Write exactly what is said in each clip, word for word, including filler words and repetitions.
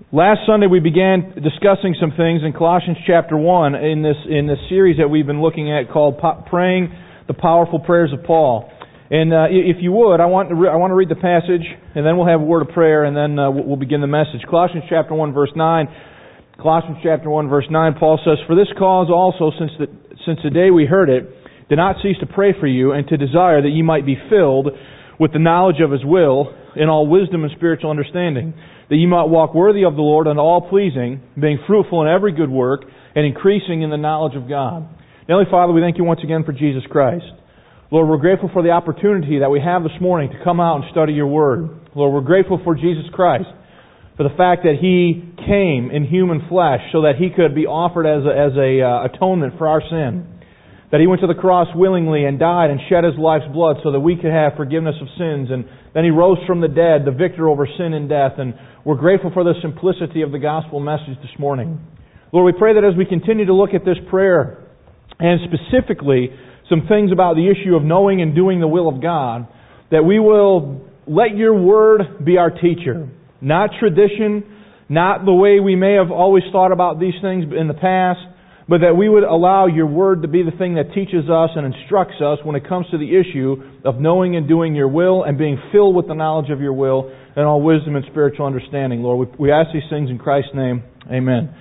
Last Sunday we began discussing some things in Colossians chapter one in this in this series that we've been looking at called po- Praying the Powerful Prayers of Paul. And uh, if you would, I want to re- I want to read the passage, and then we'll have a word of prayer, and then uh, we'll begin the message. Colossians chapter one, verse nine. Colossians chapter one, verse nine. Paul says, "For this cause also, since the since the day we heard it, did not cease to pray for you, and to desire that ye might be filled with the knowledge of His will, in all wisdom and spiritual understanding, that ye might walk worthy of the Lord unto all pleasing, being fruitful in every good work, and increasing in the knowledge of God." Heavenly Father, we thank you once again for Jesus Christ. Lord, we're grateful for the opportunity that we have this morning to come out and study your Word. Lord, we're grateful for Jesus Christ, for the fact that He came in human flesh so that He could be offered as a, as a uh, atonement for our sin. That He went to the cross willingly and died and shed His life's blood so that we could have forgiveness of sins. And then He rose from the dead, the victor over sin and death. And we're grateful for the simplicity of the gospel message this morning. Lord, we pray that as we continue to look at this prayer, and specifically some things about the issue of knowing and doing the will of God, that we will let your Word be our teacher. Not tradition, not the way we may have always thought about these things in the past, but that we would allow your Word to be the thing that teaches us and instructs us when it comes to the issue of knowing and doing your will and being filled with the knowledge of your will and all wisdom and spiritual understanding. Lord, we, we ask these things in Christ's name. Amen.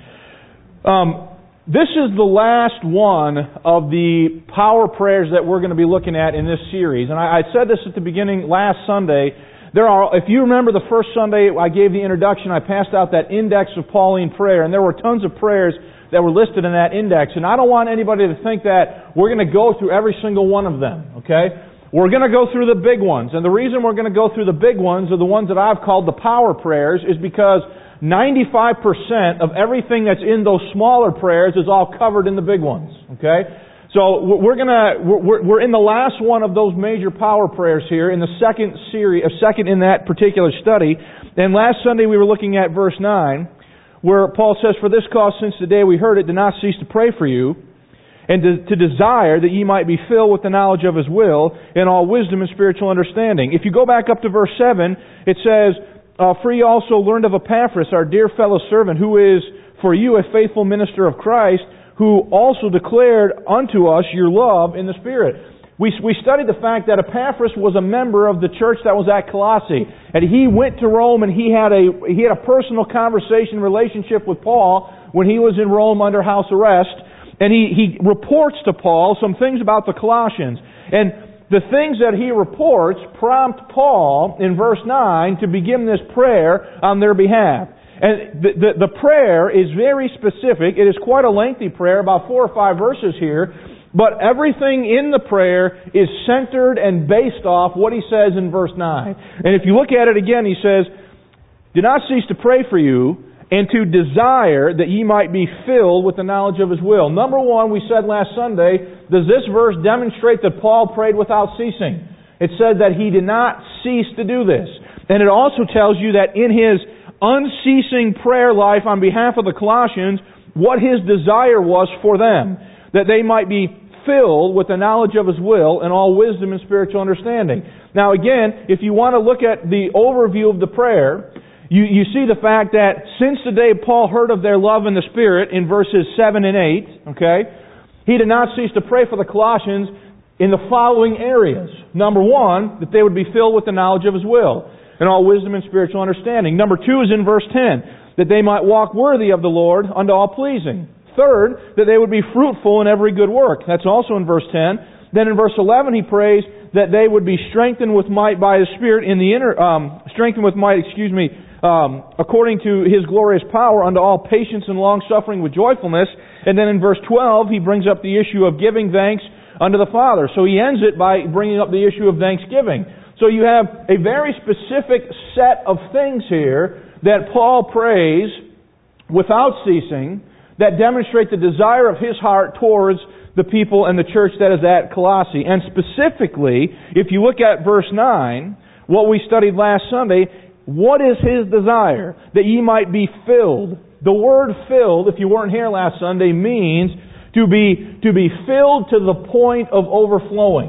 Um, this is the last one of the power prayers that we're going to be looking at in this series. And I, I said this at the beginning last Sunday. There are, if you remember the first Sunday I gave the introduction, I passed out that index of Pauline prayer, and there were tons of prayers that were listed in that index. And I don't want anybody to think that we're going to go through every single one of them, okay? We're going to go through the big ones. And the reason we're going to go through the big ones, or the ones that I've called the power prayers, is because ninety-five percent of everything that's in those smaller prayers is all covered in the big ones, okay? So we're going to, we're, we're in the last one of those major power prayers here, in the second series, or second in that particular study. And last Sunday we were looking at verse nine, where Paul says, "For this cause, since the day we heard it, did not cease to pray for you, and to, to desire that ye might be filled with the knowledge of His will, in all wisdom and spiritual understanding." If you go back up to verse seven, it says, uh, "For ye also learned of Epaphras, our dear fellow servant, who is for you a faithful minister of Christ, who also declared unto us your love in the Spirit." We, we studied the fact that Epaphras was a member of the church that was at Colossae. And he went to Rome and he had a he had a personal conversation, relationship with Paul when he was in Rome under house arrest. And he, he reports to Paul some things about the Colossians. And the things that he reports prompt Paul in verse nine to begin this prayer on their behalf. And the, the, the prayer is very specific. It is quite a lengthy prayer, about four or five verses here. But everything in the prayer is centered and based off what he says in verse nine. And if you look at it again, he says, "Do not cease to pray for you, and to desire that ye might be filled with the knowledge of His will." Number one, we said last Sunday, does this verse demonstrate that Paul prayed without ceasing? It said that he did not cease to do this. And it also tells you that in his unceasing prayer life on behalf of the Colossians, what his desire was for them, that they might be filled with the knowledge of His will and all wisdom and spiritual understanding. Now again, if you want to look at the overview of the prayer, you, you see the fact that since the day Paul heard of their love in the Spirit in verses seven and eight, okay, he did not cease to pray for the Colossians in the following areas. Number one, that they would be filled with the knowledge of His will and all wisdom and spiritual understanding. Number two is in verse ten, that they might walk worthy of the Lord unto all pleasing. Third, that they would be fruitful in every good work. That's also in verse ten. Then in verse eleven he prays that they would be strengthened with might by His Spirit in the inner, um, strengthened with might, excuse me, um, according to His glorious power unto all patience and long suffering with joyfulness. And then in verse twelve he brings up the issue of giving thanks unto the Father. So he ends it by bringing up the issue of thanksgiving. So you have a very specific set of things here that Paul prays without ceasing, that demonstrate the desire of his heart towards the people and the church that is at Colossae. And specifically, if you look at verse nine, what we studied last Sunday, what is his desire? That ye might be filled. The word filled, if you weren't here last Sunday, means to be, to be filled to the point of overflowing.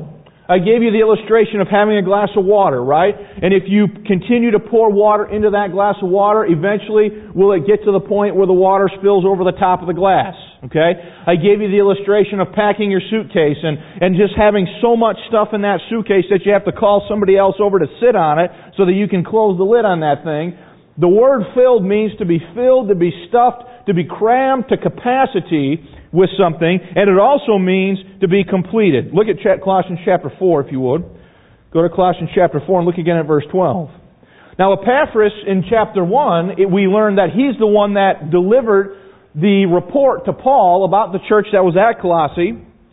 I gave you the illustration of having a glass of water, right? And if you continue to pour water into that glass of water, eventually will it get to the point where the water spills over the top of the glass? Okay? I gave you the illustration of packing your suitcase and, and just having so much stuff in that suitcase that you have to call somebody else over to sit on it so that you can close the lid on that thing. The word filled means to be filled, to be stuffed, to be crammed to capacity with something, and it also means to be completed. Look at Colossians chapter four, if you would. Go to Colossians chapter four and look again at verse twelve. Now Epaphras in chapter one, it, we learned that he's the one that delivered the report to Paul about the church that was at Colossae.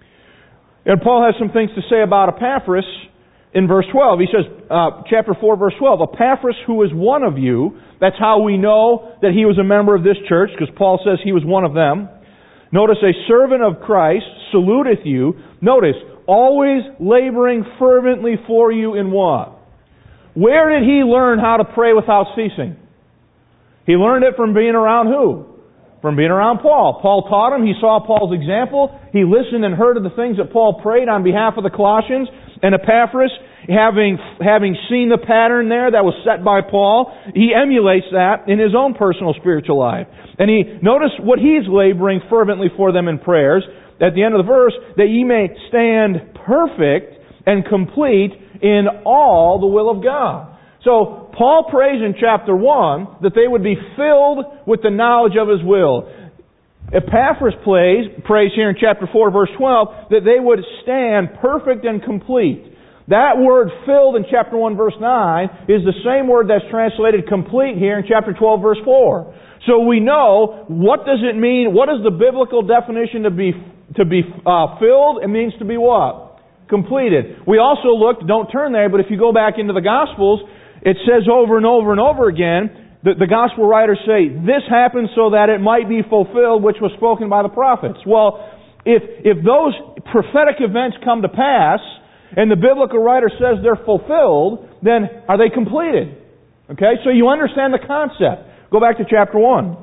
And Paul has some things to say about Epaphras in verse twelve. He says, uh, chapter four, verse twelve, Epaphras, who is one of you. That's how we know that he was a member of this church, because Paul says he was one of them. Notice, a servant of Christ saluteth you. Notice, always laboring fervently for you in what? Where did he learn how to pray without ceasing? He learned it from being around who? From being around Paul. Paul taught him. He saw Paul's example. He listened and heard of the things that Paul prayed on behalf of the Colossians. And Epaphras, having having seen the pattern there that was set by Paul, he emulates that in his own personal spiritual life. And he notice what he's laboring fervently for them in prayers. At the end of the verse, that ye may stand perfect and complete in all the will of God. So Paul prays in chapter one that they would be filled with the knowledge of His will. Epaphras prays, prays here in chapter four, verse twelve, that they would stand perfect and complete. That word filled in chapter one, verse nine, is the same word that's translated complete here in chapter twelve, verse four. So we know, what does it mean? What is the biblical definition to be to be uh, filled? It means to be what? Completed. We also looked, don't turn there, but if you go back into the Gospels, it says over and over and over again, The, the Gospel writers say, this happened so that it might be fulfilled, which was spoken by the prophets. Well, if if those prophetic events come to pass, and the biblical writer says they're fulfilled, then are they completed? Okay, so you understand the concept. Go back to chapter one.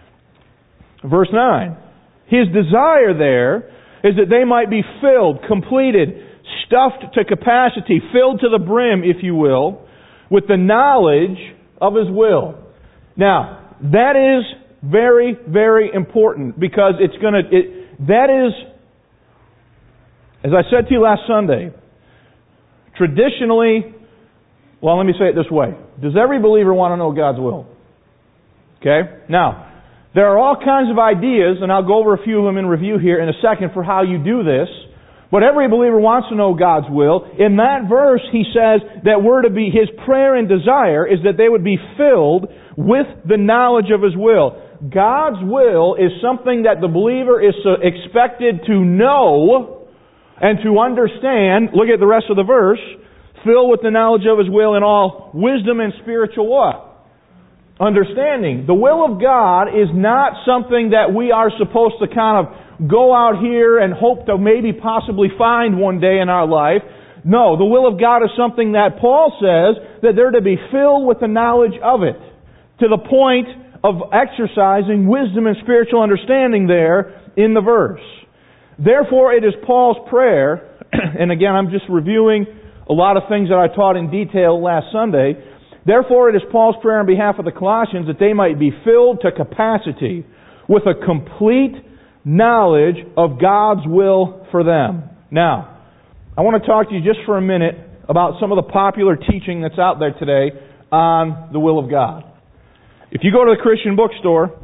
Verse nine. His desire there is that they might be filled, completed, stuffed to capacity, filled to the brim, if you will, with the knowledge of His will. Now, that is very, very important, because it's going to, it, that is, as I said to you last Sunday, traditionally, well, let me say it this way. Does every believer want to know God's will? Okay? Now, there are all kinds of ideas, and I'll go over a few of them in review here in a second for how you do this. But every believer wants to know God's will. In that verse, he says that we're to be, his prayer and desire is that they would be filled with the knowledge of His will. God's will is something that the believer is expected to know and to understand. Look at the rest of the verse. Filled with the knowledge of His will in all wisdom and spiritual what? Understanding. The will of God is not something that we are supposed to kind of go out here and hope to maybe possibly find one day in our life. No, the will of God is something that Paul says that they're to be filled with the knowledge of it, to the point of exercising wisdom and spiritual understanding there in the verse. Therefore, it is Paul's prayer, and again, I'm just reviewing a lot of things that I taught in detail last Sunday. Therefore, it is Paul's prayer on behalf of the Colossians that they might be filled to capacity with a complete knowledge of God's will for them. Now, I want to talk to you just for a minute about some of the popular teaching that's out there today on the will of God. If you go to the Christian bookstore,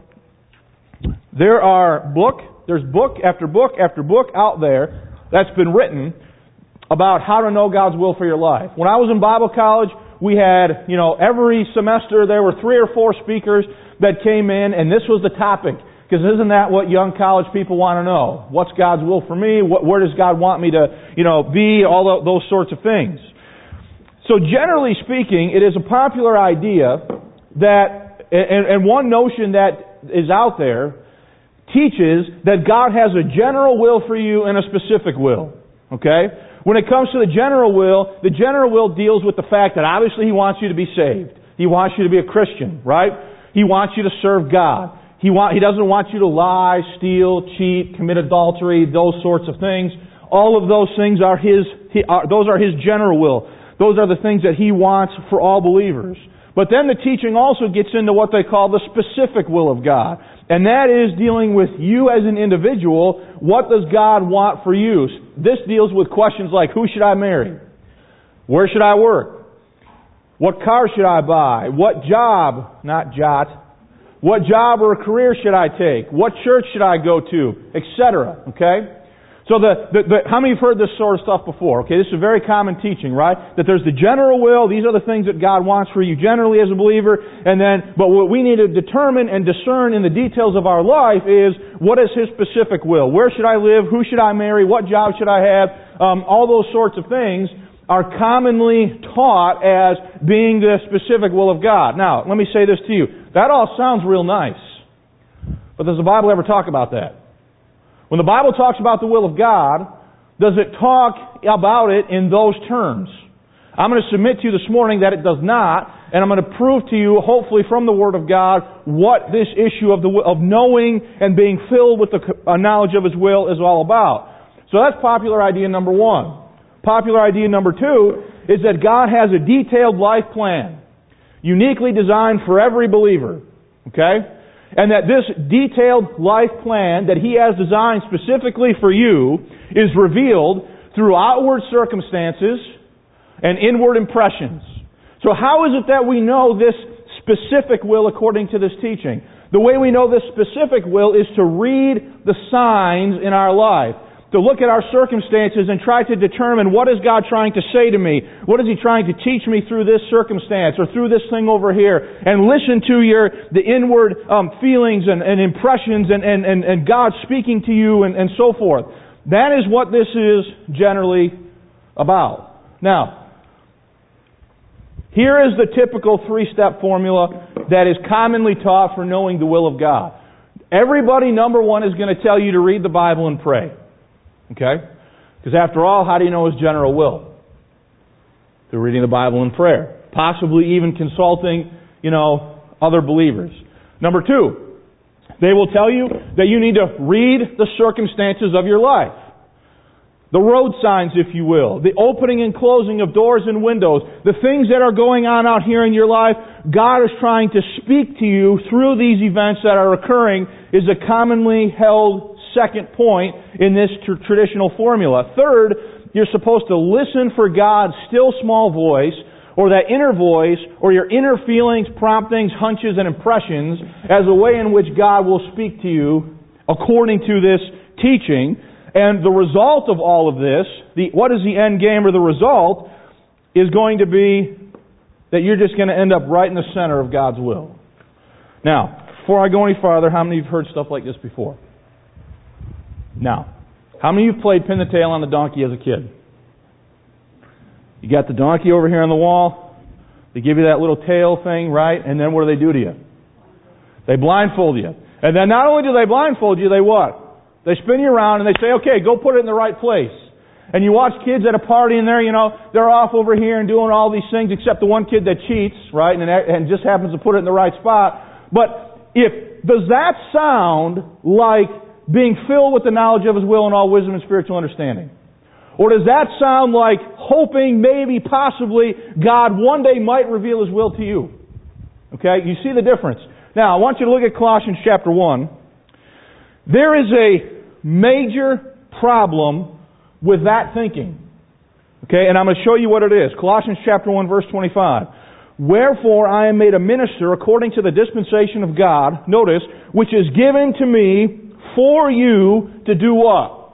there are book, there's book after book after book out there that's been written about how to know God's will for your life. When I was in Bible college, we had, you know, every semester there were three or four speakers that came in, and this was the topic. Because isn't that what young college people want to know? What's God's will for me? What, where does God want me to, you know, be? All those sorts of things. So generally speaking, it is a popular idea that, and, and one notion that is out there, teaches that God has a general will for you and a specific will. Okay? When it comes to the general will, the general will deals with the fact that obviously He wants you to be saved. He wants you to be a Christian, right? He wants you to serve God. He want, He doesn't want you to lie, steal, cheat, commit adultery, those sorts of things. All of those things are His, he, are, those are His general will. Those are the things that He wants for all believers. But then the teaching also gets into what they call the specific will of God. And that is dealing with you as an individual. What does God want for you? This deals with questions like, who should I marry? Where should I work? What car should I buy? What job, not jot, what job or career should I take? What church should I go to? Etc. Okay? So the, the, the, how many have heard this sort of stuff before? Okay, this is a very common teaching, right? That there's the general will, these are the things that God wants for you generally as a believer, and then, but what we need to determine and discern in the details of our life is, what is His specific will? Where should I live? Who should I marry? What job should I have? Um, all those sorts of things are commonly taught as being the specific will of God. Now, let me say this to you. That all sounds real nice. But does the Bible ever talk about that? When the Bible talks about the will of God, does it talk about it in those terms? I'm going to submit to you this morning that it does not, and I'm going to prove to you, hopefully from the Word of God, what this issue of the of knowing and being filled with the knowledge of His will is all about. So that's popular idea number one. Popular idea number two is that God has a detailed life plan, uniquely designed for every believer. Okay? And that this detailed life plan that He has designed specifically for you is revealed through outward circumstances and inward impressions. So how is it that we know this specific will according to this teaching? The way we know this specific will is to read the signs in our life. To look at our circumstances and try to determine, what is God trying to say to me? What is He trying to teach me through this circumstance or through this thing over here? And listen to your the inward um, feelings and, and impressions and, and, and, and God speaking to you and, and so forth. That is what this is generally about. Now, here is the typical three-step formula that is commonly taught for knowing the will of God. Everybody, number one, is going to tell you to read the Bible and pray. Okay? Because after all, how do you know His general will? Through reading the Bible and prayer. Possibly even consulting, you know, other believers. Number two, they will tell you that you need to read the circumstances of your life. The road signs, if you will. The opening and closing of doors and windows. The things that are going on out here in your life. God is trying to speak to you through these events that are occurring, is a commonly held second point in this tr- traditional formula. Third, you're supposed to listen for God's still small voice, or that inner voice, or your inner feelings, promptings, hunches, and impressions as a way in which God will speak to you according to this teaching. And the result of all of this, the, what is the end game or the result, is going to be that you're just going to end up right in the center of God's will. Now, before I go any farther, how many of you have heard stuff like this before? Now, how many of you played pin the tail on the donkey as a kid? You got the donkey over here on the wall. They give you that little tail thing, right? And then what do they do to you? They blindfold you. And then not only do they blindfold you, they what? They spin you around and they say, okay, go put it in the right place. And you watch kids at a party and they're, you know, they're off over here and doing all these things except the one kid that cheats, right? And, and just happens to put it in the right spot. But if, does that sound like being filled with the knowledge of His will and all wisdom and spiritual understanding? Or does that sound like hoping, maybe, possibly, God one day might reveal His will to you? Okay, you see the difference. Now, I want you to look at Colossians chapter one. There is a major problem with that thinking. Okay, and I'm going to show you what it is. Colossians chapter one, verse twenty-five. Wherefore I am made a minister according to the dispensation of God, notice, which is given to me for you to do what?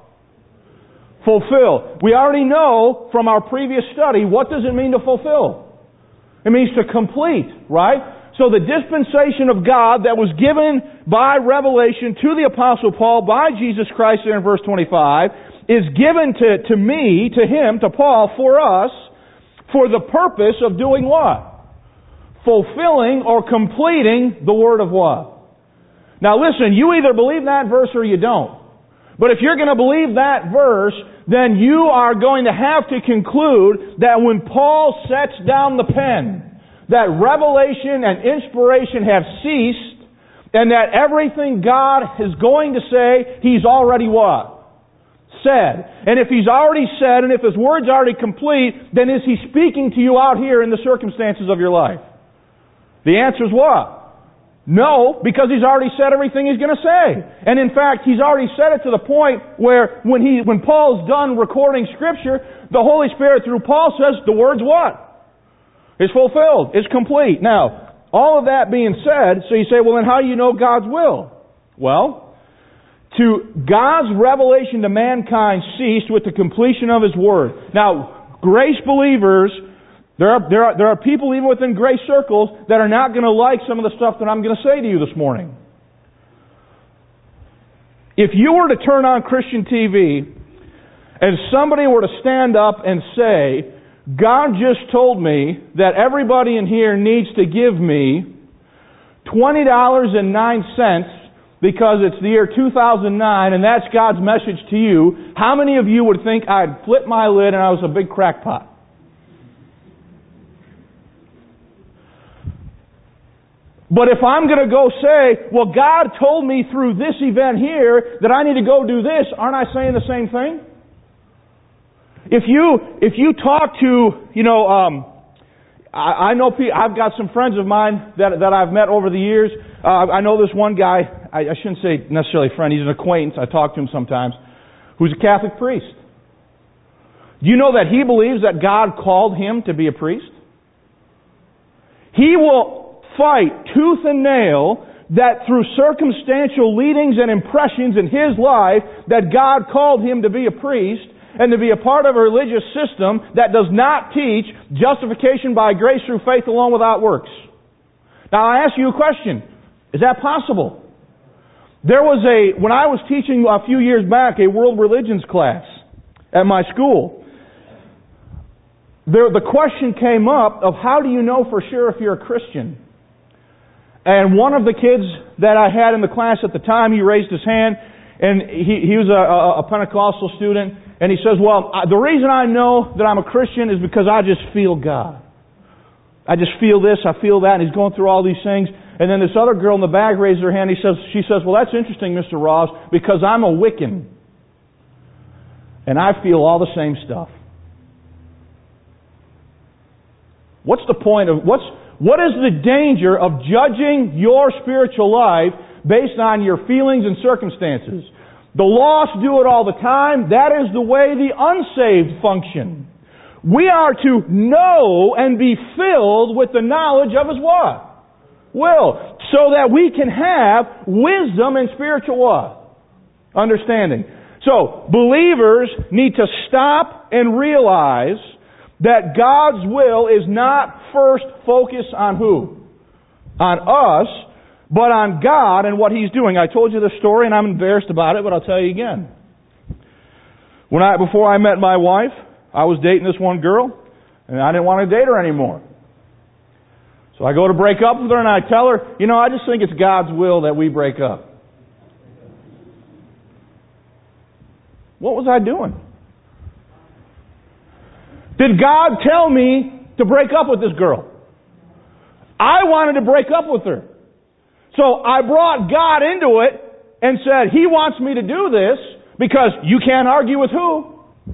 Fulfill. We already know from our previous study, what does it mean to fulfill? It means to complete, right? So the dispensation of God that was given by revelation to the Apostle Paul by Jesus Christ there in verse twenty-five is given to, to me, to him, to Paul, for us, for the purpose of doing what? Fulfilling or completing the Word of what? Now listen, you either believe that verse or you don't. But if you're going to believe that verse, then you are going to have to conclude that when Paul sets down the pen, that revelation and inspiration have ceased, and that everything God is going to say, He's already what? said. And if He's already said, and if His Word's already complete, then is He speaking to you out here in the circumstances of your life? The answer is what? No, because He's already said everything He's going to say. And in fact, He's already said it to the point where when he, when Paul's done recording Scripture, the Holy Spirit through Paul says, the Word's what? It's fulfilled. It's complete. Now, all of that being said, so you say, well then how do you know God's will? Well, to God's revelation to mankind ceased with the completion of His Word. Now, grace believers, there are, there are, there are people even within grace circles that are not going to like some of the stuff that I'm going to say to you this morning. If you were to turn on Christian T V and somebody were to stand up and say, God just told me that everybody in here needs to give me twenty dollars and nine cents because it's the year two thousand nine and that's God's message to you, how many of you would think I'd flip my lid and I was a big crackpot? But if I'm going to go say, well, God told me through this event here that I need to go do this, aren't I saying the same thing? If you if you talk to, you know, um, I, I know people, I've got some friends of mine that that I've met over the years. Uh, I know this one guy, I, I shouldn't say necessarily friend, he's an acquaintance, I talk to him sometimes, who's a Catholic priest. Do you know that he believes that God called him to be a priest? He will fight tooth and nail that through circumstantial leadings and impressions in his life that God called him to be a priest and to be a part of a religious system that does not teach justification by grace through faith alone without works. Now I ask you a question. Is that possible? There was a, when I was teaching a few years back a world religions class at my school, there, the question came up of how do you know for sure if you're a Christian? And one of the kids that I had in the class at the time, he raised his hand, and he, he was a, a Pentecostal student, and he says, well, the reason I know that I'm a Christian is because I just feel God. I just feel this, I feel that, and he's going through all these things. And then this other girl in the back raised her hand. He says, she says, well, that's interesting, Mister Ross, because I'm a Wiccan. And I feel all the same stuff. What's the point of, what's, what is the danger of judging your spiritual life based on your feelings and circumstances? The lost do it all the time. That is the way the unsaved function. We are to know and be filled with the knowledge of His what? Will. So that we can have wisdom and spiritual what? Understanding. So, believers need to stop and realize that God's will is not first focused on who? On us, but on God and what He's doing. I told you this story and I'm embarrassed about it, but I'll tell you again. When I, before I met my wife, I was dating this one girl, and I didn't want to date her anymore. So I go to break up with her and I tell her, you know, I just think it's God's will that we break up. What was I doing? Did God tell me to break up with this girl? I wanted to break up with her. So I brought God into it and said, He wants me to do this because you can't argue with who?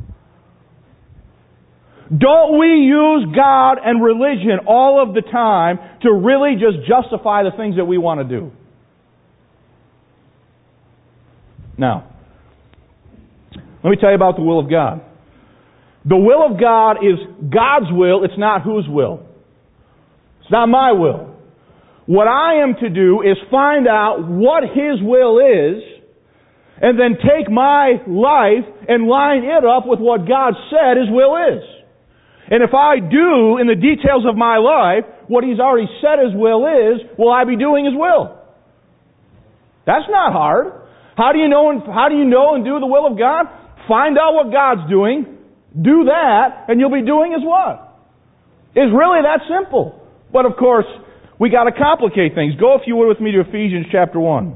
Don't we use God and religion all of the time to really just justify the things that we want to do? Now, let me tell you about the will of God. The will of God is God's will, it's not whose will. It's not my will. What I am to do is find out what His will is, and then take my life and line it up with what God said His will is. And if I do, in the details of my life, what He's already said His will is, will I be doing His will? That's not hard. How do you know and, how do you know and do the will of God? Find out what God's doing, do that, and you'll be doing His what? It's really that simple. But of course, we got to complicate things. Go, if you would, with me to Ephesians chapter one.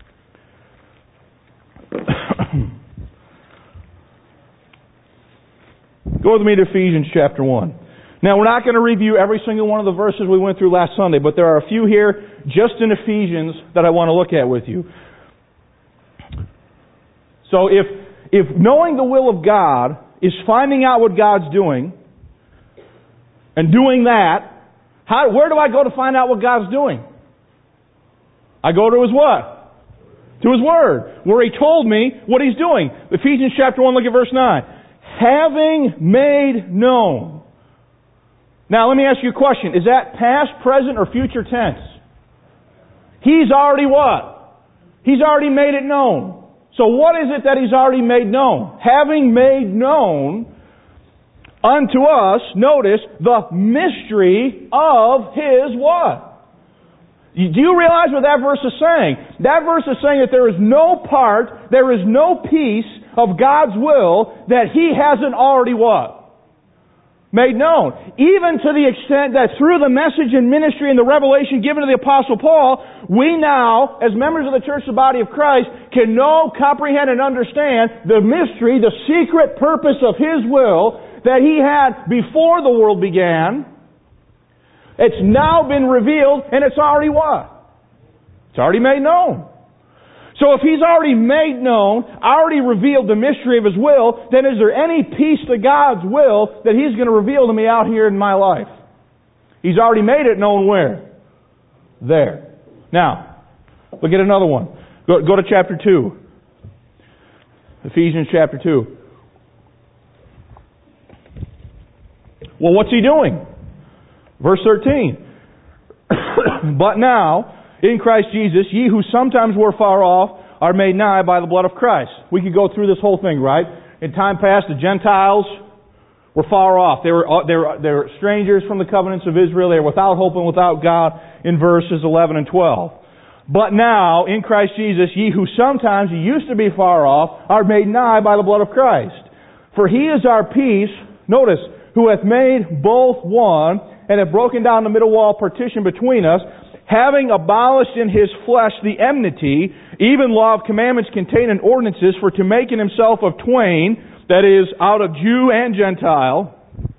Go with me to Ephesians chapter one. Now, we're not going to review every single one of the verses we went through last Sunday, but there are a few here just in Ephesians that I want to look at with you. So if if knowing the will of God is finding out what God's doing and doing that, how, where do I go to find out what God's doing? I go to His what? To His Word, where He told me what He's doing. Ephesians chapter one, look at verse nine. Having made known. Now let me ask you a question. Is that past, present, or future tense? He's already what? He's already made it known. So what is it that He's already made known? Having made known unto us, notice, the mystery of His what? Do you realize what that verse is saying? That verse is saying that there is no part, there is no piece of God's will that He hasn't already what? Made known. Even to the extent that through the message and ministry and the revelation given to the Apostle Paul, we now, as members of the church, the body of Christ, can know, comprehend, and understand the mystery, the secret purpose of His will that He had before the world began. It's now been revealed, and it's already what? It's already made known. So if He's already made known, already revealed the mystery of His will, then is there any piece to God's will that He's going to reveal to me out here in my life? He's already made it known where? There. Now, look at another one. Go, go to chapter two. Ephesians chapter two. Well, what's He doing? Verse thirteen. But now, in Christ Jesus, ye who sometimes were far off are made nigh by the blood of Christ. We could go through this whole thing, right? In time past, the Gentiles were far off. They were, they were, they were strangers from the covenants of Israel. They were without hope and without God in verses eleven and twelve. But now, in Christ Jesus, ye who sometimes used to be far off are made nigh by the blood of Christ. For He is our peace, notice, who hath made both one, and hath broken down the middle wall partition between us, having abolished in His flesh the enmity, even law of commandments contained in ordinances, for to make in Himself of twain, that is, out of Jew and Gentile,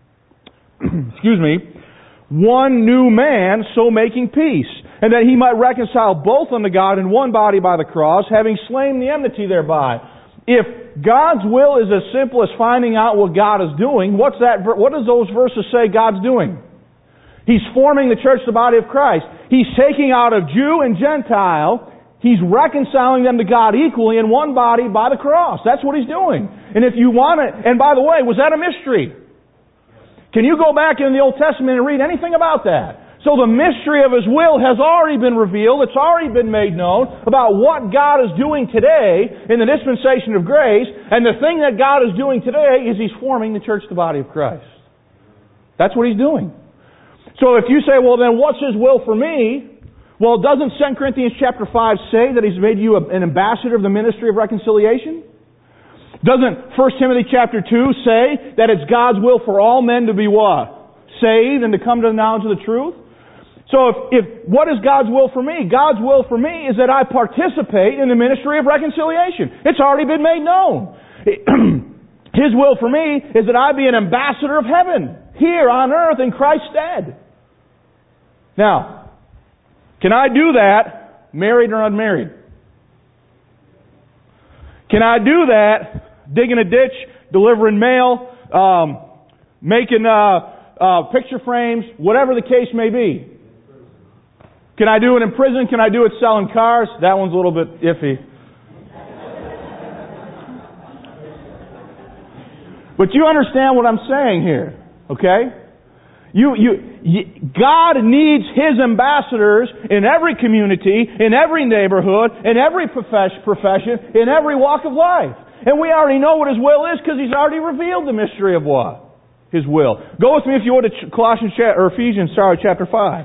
excuse me, one new man, so making peace, and that He might reconcile both unto God in one body by the cross, having slain the enmity thereby. If God's will is as simple as finding out what God is doing, what's that? What does those verses say God's doing? He's forming the church, the body of Christ. He's taking out of Jew and Gentile. He's reconciling them to God equally in one body by the cross. That's what He's doing. And if you want it, and by the way, was that a mystery? Can you go back in the Old Testament and read anything about that? So the mystery of His will has already been revealed. It's already been made known about what God is doing today in the dispensation of grace. And the thing that God is doing today is He's forming the church, the body of Christ. That's what He's doing. So if you say, well then what's His will for me? Well, doesn't Second Corinthians chapter five say that He's made you an ambassador of the ministry of reconciliation? Doesn't First Timothy chapter two say that it's God's will for all men to be what? Saved and to come to the knowledge of the truth? So if, if what is God's will for me? God's will for me is that I participate in the ministry of reconciliation. It's already been made known. His will for me is that I be an ambassador of heaven here on earth in Christ's stead. Now, can I do that married or unmarried? Can I do that digging a ditch, delivering mail, um, making uh, uh, picture frames, whatever the case may be? Can I do it in prison? Can I do it selling cars? That one's a little bit iffy. But you understand what I'm saying here, okay? You, you, you, God needs His ambassadors in every community, in every neighborhood, in every profession, in every walk of life. And we already know what His will is because He's already revealed the mystery of what? His will. Go with me if you would to Colossians or Ephesians, sorry, chapter five.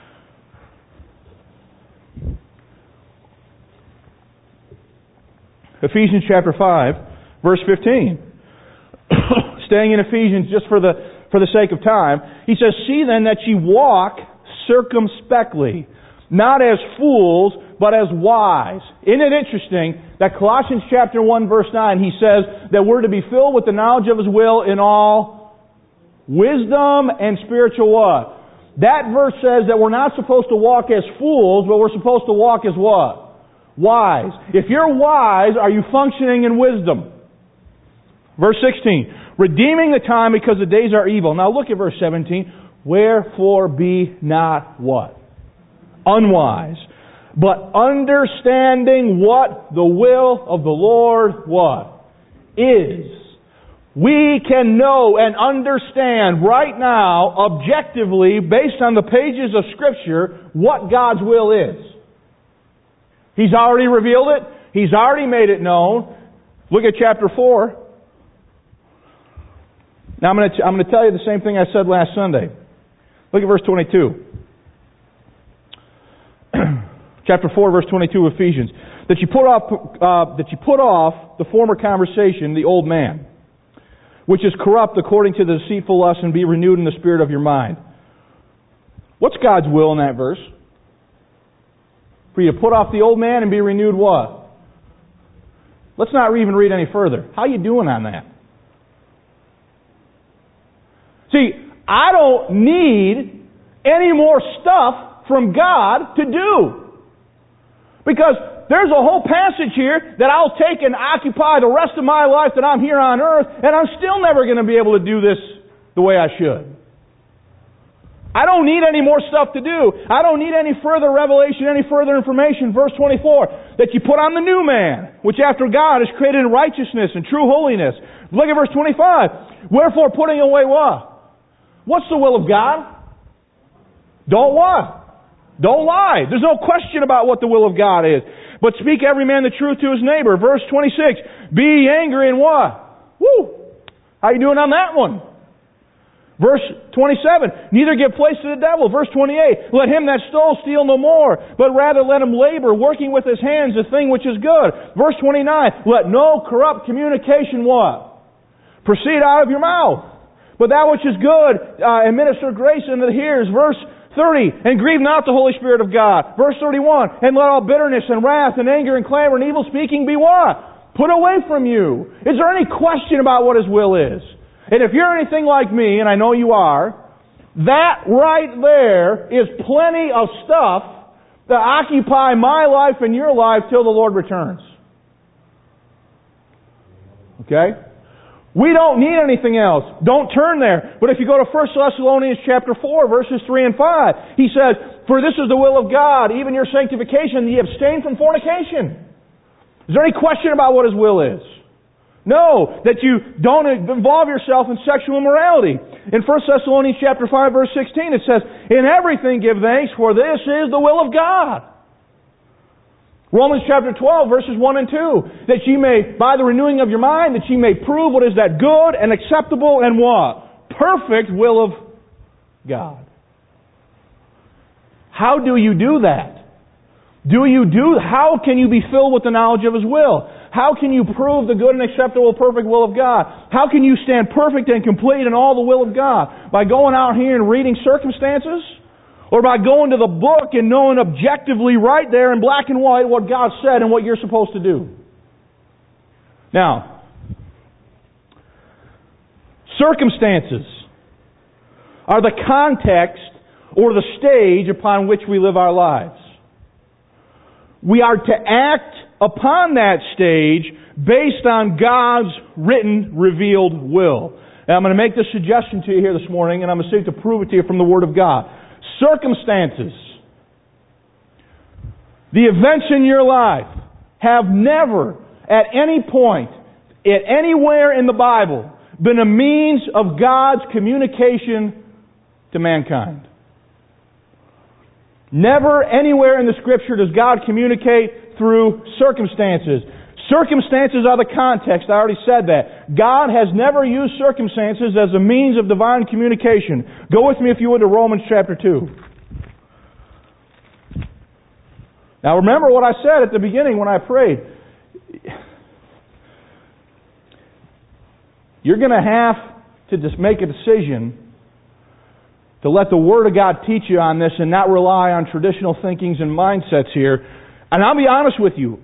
Ephesians chapter five, verse fifteen. Staying in Ephesians just for the for the sake of time, he says, see then that ye walk circumspectly, not as fools, but as wise. Isn't it interesting that Colossians chapter one verse nine, he says that we're to be filled with the knowledge of His will in all wisdom and spiritual what? That verse says that we're not supposed to walk as fools, but we're supposed to walk as what? Wise. If you're wise, are you functioning in wisdom? Verse sixteen. Redeeming the time because the days are evil. Now look at verse seventeen. Wherefore be not what? Unwise. But understanding what the will of the Lord what? Is. We can know and understand right now, objectively, based on the pages of Scripture, what God's will is. He's already revealed it. He's already made it known. Look at chapter four. Now I'm going to, I'm going to tell you the same thing I said last Sunday. Look at verse twenty-two. Chapter four, verse twenty-two of Ephesians. That you put off, uh, that you put off the former conversation, the old man, which is corrupt according to the deceitful lust, and be renewed in the spirit of your mind. What's God's will in that verse? For you to put off the old man and be renewed what? Let's not even read any further. How are you doing on that? See, I don't need any more stuff from God to do. Because there's a whole passage here that I'll take and occupy the rest of my life that I'm here on earth, and I'm still never going to be able to do this the way I should. I don't need any more stuff to do. I don't need any further revelation, any further information. Verse twenty-four, that you put on the new man, which after God is created in righteousness and true holiness. Look at verse twenty-five. Wherefore putting away what? What's the will of God? Don't what? Don't lie. There's no question about what the will of God is. But speak every man the truth to his neighbor. Verse twenty-six. Be angry and what? Woo! How you doing on that one? Verse twenty-seven. Neither give place to the devil. Verse twenty-eight. Let him that stole steal no more, but rather let him labor, working with his hands the thing which is good. Verse twenty-nine. Let no corrupt communication what? Proceed out of your mouth, but that which is good, uh, and minister grace unto the hearers. Verse thirty, and grieve not the Holy Spirit of God. Verse thirty-one, and let all bitterness and wrath and anger and clamor and evil speaking be what? Put away from you. Is there any question about what His will is? And if you're anything like me, and I know you are, that right there is plenty of stuff to occupy my life and your life till the Lord returns. Okay? We don't need anything else. Don't turn there. But if you go to First Thessalonians chapter four, verses three and five, he says, for this is the will of God, even your sanctification, that ye abstain from fornication. Is there any question about what His will is? No, that you don't involve yourself in sexual immorality. In First Thessalonians chapter five, verse sixteen, it says, in everything give thanks, for this is the will of God. Romans chapter twelve, verses one and two, that ye may, by the renewing of your mind, that ye may prove what is that good and acceptable and what? Perfect will of God. How do you do that? Do you do, how can you be filled with the knowledge of His will? How can you prove the good and acceptable, perfect will of God? How can you stand perfect and complete in all the will of God? By going out here and reading circumstances? Or by going to the book and knowing objectively right there in black and white what God said and what you're supposed to do? Now, circumstances are the context or the stage upon which we live our lives. We are to act upon that stage based on God's written, revealed will. And I'm going to make this suggestion to you here this morning, and I'm going to seek to prove it to you from the Word of God. Circumstances, the events in your life, have never, at any point, at anywhere in the Bible, been a means of God's communication to mankind. Never anywhere in the Scripture does God communicate through circumstances. Circumstances are the context. I already said that. God has never used circumstances as a means of divine communication. Go with me, if you would, to Romans chapter two. Now remember what I said at the beginning when I prayed. You're going to have to just make a decision to let the Word of God teach you on this and not rely on traditional thinkings and mindsets here. And I'll be honest with you.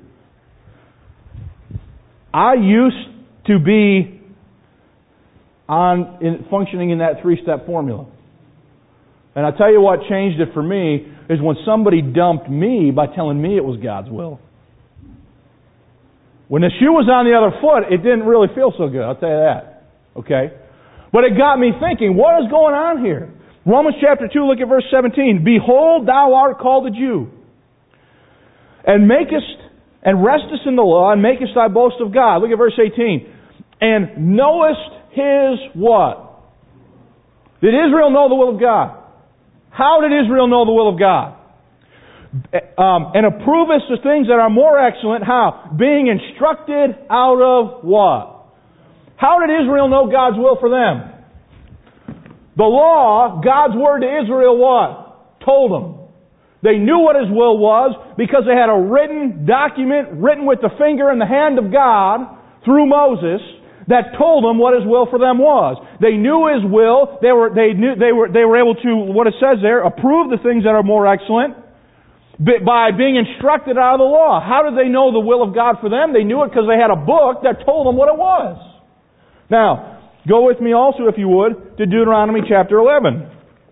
I used to be on in, functioning in that three-step formula. And I'll tell you what changed it for me is when somebody dumped me by telling me it was God's will. When the shoe was on the other foot, it didn't really feel so good, I'll tell you that. Okay? But it got me thinking, what is going on here? Romans chapter two, look at verse seventeen. Behold, thou art called a Jew, and makest, and restest in the law, and makest thy boast of God. Look at verse eighteen. And knowest His what? Did Israel know the will of God? How did Israel know the will of God? Um, and approvest the things that are more excellent. How? Being instructed out of what? How did Israel know God's will for them? The law, God's word to Israel what? Told them. They knew what His will was because they had a written document written with the finger and the hand of God through Moses that told them what His will for them was. They knew His will. They were they knew they were they were able to, what it says there, approve the things that are more excellent by being instructed out of the law. How did they know the will of God for them? They knew it because they had a book that told them what it was. Now, go with me also, if you would, to Deuteronomy chapter eleven.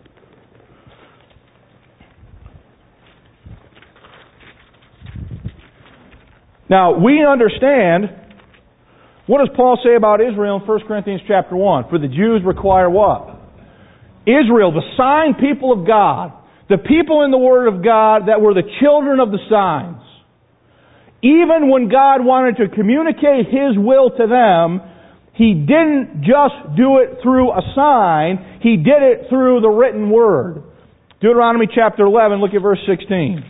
Now, we understand, what does Paul say about Israel in First Corinthians chapter one? For the Jews require what? Israel, the sign people of God, the people in the Word of God that were the children of the signs. Even when God wanted to communicate His will to them, He didn't just do it through a sign, He did it through the written Word. Deuteronomy chapter eleven, look at verse sixteen.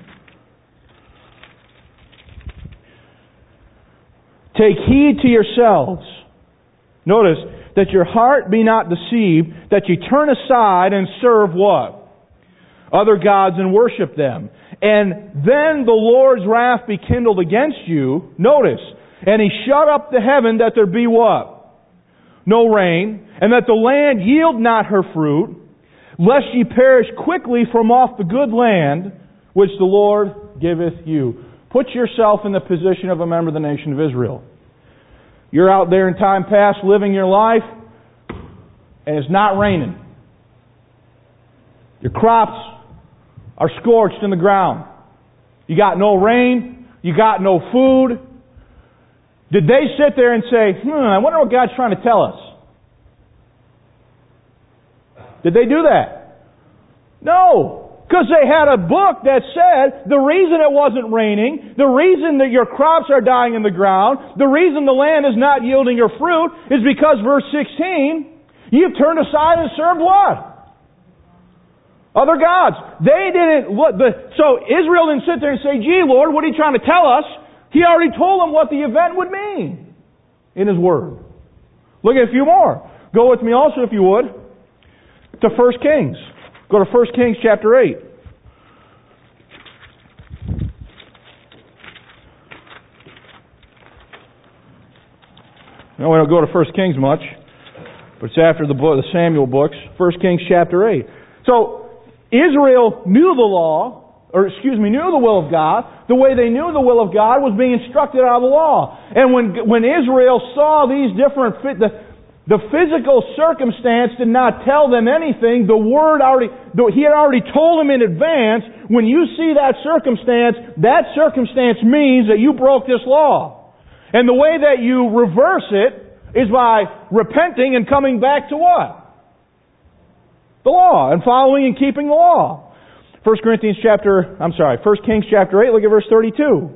Take heed to yourselves. Notice, that your heart be not deceived, that you turn aside and serve what? Other gods and worship them. And then the Lord's wrath be kindled against you. Notice, and He shut up the heaven that there be what? No rain, and that the land yield not her fruit, lest ye perish quickly from off the good land which the Lord giveth you. Put yourself in the position of a member of the nation of Israel. You're out there in time past living your life, and it's not raining. Your crops are scorched in the ground. You got no rain. You got no food. Did they sit there and say, hmm, I wonder what God's trying to tell us? Did they do that? No. Because they had a book that said the reason it wasn't raining, the reason that your crops are dying in the ground, the reason the land is not yielding your fruit is because, verse sixteen, you've turned aside and served what? Other gods. They didn't look. The, so Israel didn't sit there and say, gee, Lord, what are you trying to tell us? He already told them what the event would mean in His Word. Look at a few more. Go with me also, if you would, to First Kings. Go to First Kings chapter eight. No, we don't go to First Kings much, but it's after the book, the Samuel books. First Kings chapter eight. So, Israel knew the law, or excuse me, knew the will of God. The way they knew the will of God was being instructed out of the law. And when when Israel saw these different, the, the physical circumstance did not tell them anything. The Word already, He had already told them in advance, when you see that circumstance, that circumstance means that you broke this law. And the way that you reverse it is by repenting and coming back to what? The law, and following and keeping the law. First Corinthians chapter, I'm sorry, First Kings chapter eight, look at verse thirty-two.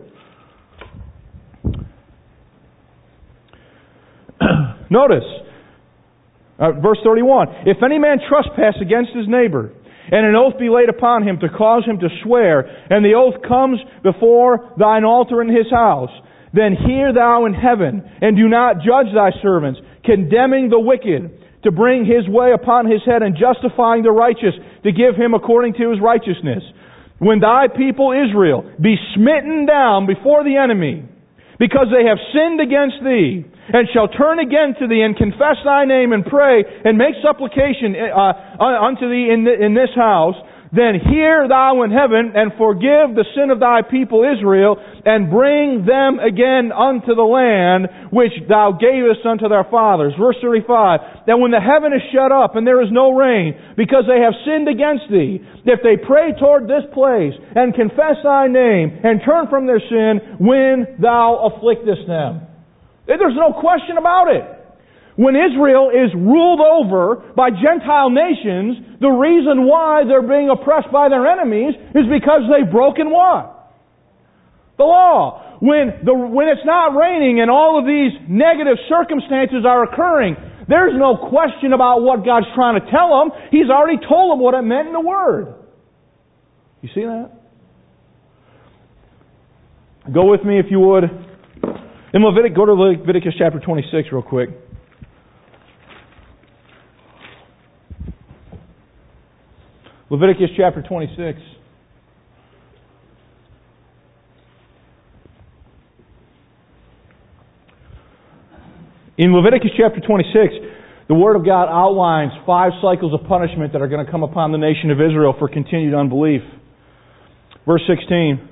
Notice, uh, verse thirty-one. If any man trespass against his neighbor, and an oath be laid upon him to cause him to swear, and the oath comes before thine altar in his house, then hear thou in heaven, and do not judge thy servants, condemning the wicked, to bring his way upon his head, and justifying the righteous, to give him according to his righteousness. When thy people Israel be smitten down before the enemy, because they have sinned against thee, and shall turn again to thee, and confess thy name, and pray, and make supplication uh, unto thee in, the, in this house, then hear thou in heaven, and forgive the sin of thy people Israel, and bring them again unto the land which thou gavest unto their fathers. Verse thirty-five, that when the heaven is shut up, and there is no rain, because they have sinned against thee, if they pray toward this place, and confess thy name, and turn from their sin, when thou afflictest them. There's no question about it. When Israel is ruled over by Gentile nations, the reason why they're being oppressed by their enemies is because they've broken what? The law. When, the, when it's not raining and all of these negative circumstances are occurring, there's no question about what God's trying to tell them. He's already told them what it meant in the Word. You see that? Go with me, if you would. In Leviticus, go to Leviticus chapter twenty-six real quick. Leviticus chapter twenty-six. In Leviticus chapter twenty-six, the Word of God outlines five cycles of punishment that are going to come upon the nation of Israel for continued unbelief. Verse sixteen.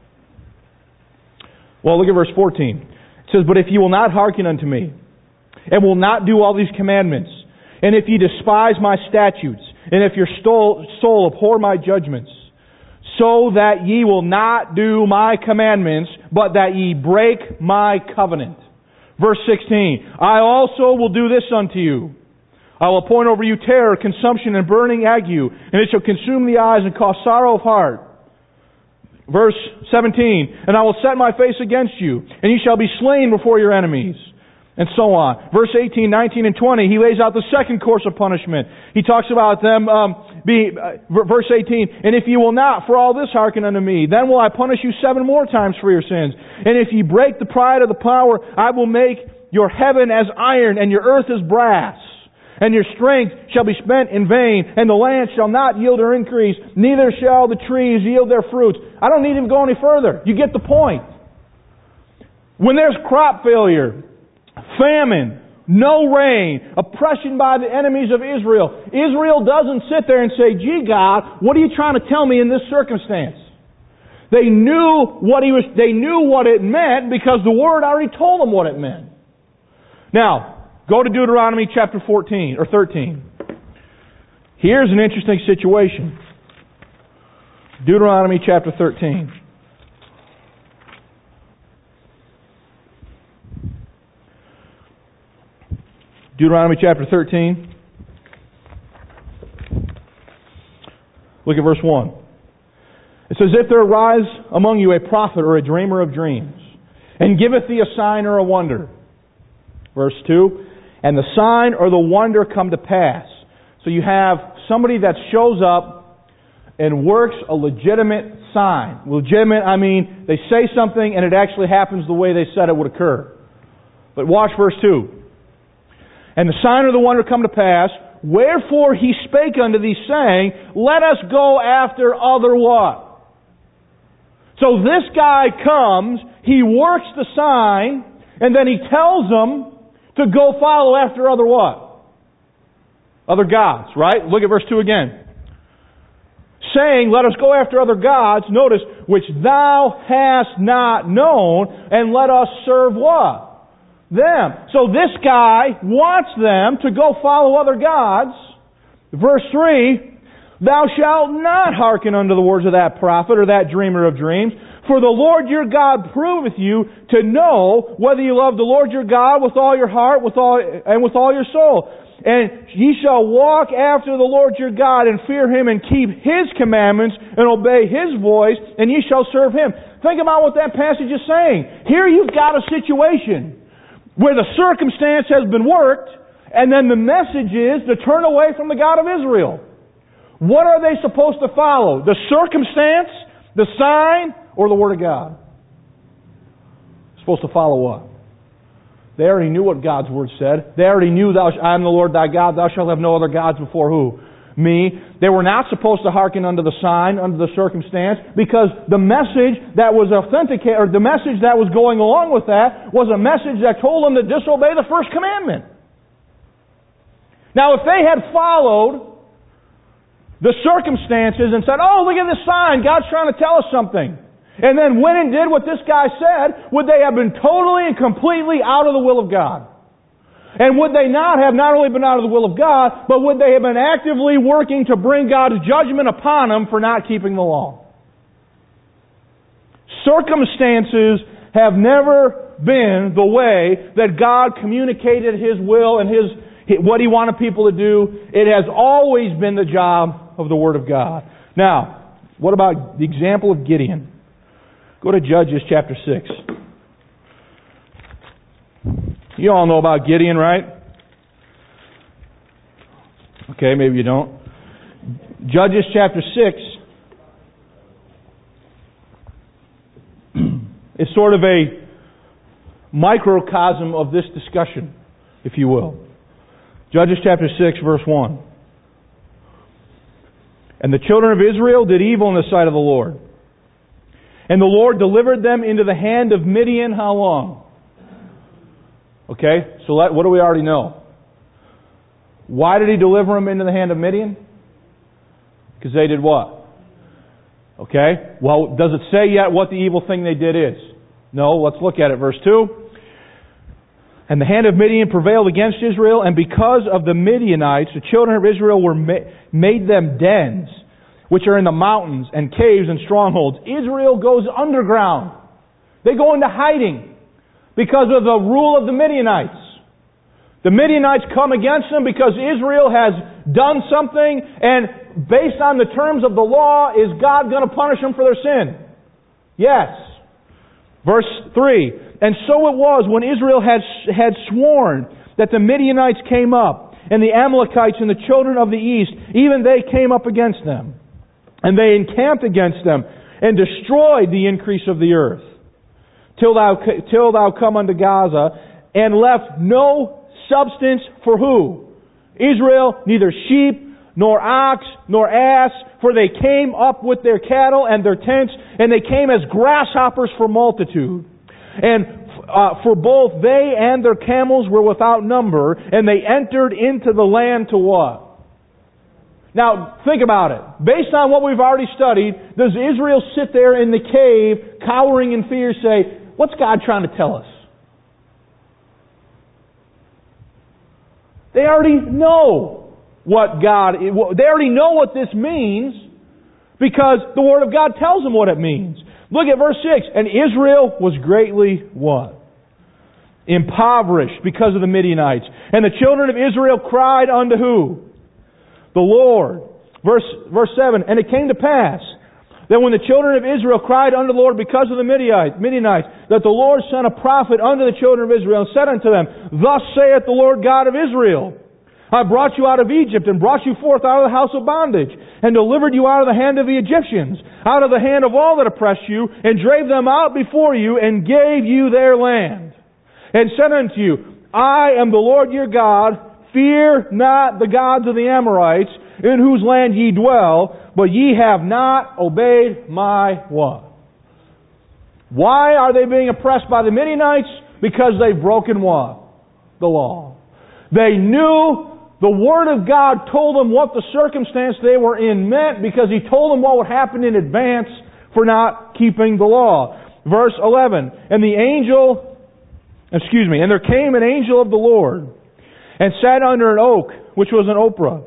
Well, look at verse fourteen. It says, but if you will not hearken unto me, and will not do all these commandments, and if ye despise my statutes, and if your soul abhor my judgments, so that ye will not do my commandments, but that ye break my covenant. Verse sixteen, I also will do this unto you. I will appoint over you terror, consumption, and burning ague, and it shall consume the eyes and cause sorrow of heart. Verse seventeen, and I will set my face against you, and ye shall be slain before your enemies. And so on. Verse eighteen, nineteen, and twenty, he lays out the second course of punishment. He talks about them, um, be, uh, verse eighteen, and if ye will not for all this hearken unto me, then will I punish you seven more times for your sins. And if ye break the pride of the power, I will make your heaven as iron, and your earth as brass. And your strength shall be spent in vain, and the land shall not yield her increase, neither shall the trees yield their fruits. I don't need to go any further. You get the point. When there's crop failure, famine, no rain, oppression by the enemies of Israel, Israel doesn't sit there and say, gee God, what are you trying to tell me in this circumstance? They knew what he was, they knew what it meant because the Word already told them what it meant. Now, go to Deuteronomy chapter fourteen or thirteen. Here's an interesting situation. Deuteronomy chapter thirteen. Deuteronomy chapter thirteen. Look at verse one. It says, if there arise among you a prophet or a dreamer of dreams, and giveth thee a sign or a wonder. Verse two. And the sign or the wonder come to pass. So you have somebody that shows up and works a legitimate sign. Legitimate, I mean, they say something and it actually happens the way they said it would occur. But watch verse two. And the sign or the wonder come to pass, wherefore he spake unto thee, saying, let us go after other what? So this guy comes, he works the sign, and then he tells them to go follow after other what? Other gods, right? Look at verse two again. Saying, let us go after other gods, notice, which thou hast not known, and let us serve what? Them. So this guy wants them to go follow other gods. Verse three, thou shalt not hearken unto the words of that prophet or that dreamer of dreams, for the Lord your God proveth you to know whether you love the Lord your God with all your heart, with all and with all your soul. And ye shall walk after the Lord your God and fear Him and keep His commandments and obey His voice, and ye shall serve Him. Think about what that passage is saying. Here you've got a situation where the circumstance has been worked, and then the message is to turn away from the God of Israel. What are they supposed to follow? The circumstance, the sign, or the Word of God? Supposed to follow what? They already knew what God's Word said. They already knew, thou, I am the Lord thy God, thou shalt have no other gods before who? Me. They were not supposed to hearken unto the sign, unto the circumstance, because the message that was authenticated, or the message that was going along with that, was a message that told them to disobey the first commandment. Now, if they had followed the circumstances and said, oh, look at this sign, God's trying to tell us something, and then went and did what this guy said, would they have been totally and completely out of the will of God? And would they not have not only been out of the will of God, but would they have been actively working to bring God's judgment upon them for not keeping the law? Circumstances have never been the way that God communicated His will and His what He wanted people to do. It has always been the job of the Word of God. Now, what about the example of Gideon? Go to Judges chapter six. You all know about Gideon, right? Okay, maybe you don't. Judges chapter six is sort of a microcosm of this discussion, if you will. Judges chapter six, verse one. And the children of Israel did evil in the sight of the Lord. And the Lord delivered them into the hand of Midian how long? Okay, so let, what do we already know? Why did He deliver them into the hand of Midian? Because they did what? Okay, well, does it say yet what the evil thing they did is? No, let's look at it. Verse two. And the hand of Midian prevailed against Israel, and because of the Midianites, the children of Israel were ma- made them dens, which are in the mountains, and caves and strongholds. Israel goes underground. They go into hiding because of the rule of the Midianites. The Midianites come against them because Israel has done something, and based on the terms of the law, is God going to punish them for their sin? Yes. Verse three. And so it was when Israel had, had sworn that the Midianites came up, and the Amalekites and the children of the east, even they came up against them. And they encamped against them, and destroyed the increase of the earth, till thou, till thou come unto Gaza, and left no substance for who? Israel, neither sheep, nor ox, nor ass, for they came up with their cattle and their tents, and they came as grasshoppers for multitude. And uh, for both they and their camels were without number, and they entered into the land to what? Now, think about it. Based on what we've already studied, does Israel sit there in the cave, cowering in fear, say, what's God trying to tell us? They already know what God, they already know what this means, because the Word of God tells them what it means. Look at verse six. And Israel was greatly what? Impoverished because of the Midianites. And the children of Israel cried unto who? The Lord. Verse, verse seven. And it came to pass that when the children of Israel cried unto the Lord because of the Midianites, that the Lord sent a prophet unto the children of Israel and said unto them, Thus saith the Lord God of Israel, I brought you out of Egypt and brought you forth out of the house of bondage, and delivered you out of the hand of the Egyptians, out of the hand of all that oppressed you, and drave them out before you, and gave you their land. And said unto you, I am the Lord your God, fear not the gods of the Amorites, in whose land ye dwell, but ye have not obeyed my what? Why are they being oppressed by the Midianites? Because they've broken what? The law. They knew the Word of God told them what the circumstance they were in meant, because He told them what would happen in advance for not keeping the law. Verse eleven. And the angel, excuse me, and there came an angel of the Lord, and sat under an oak, which was an Oprah.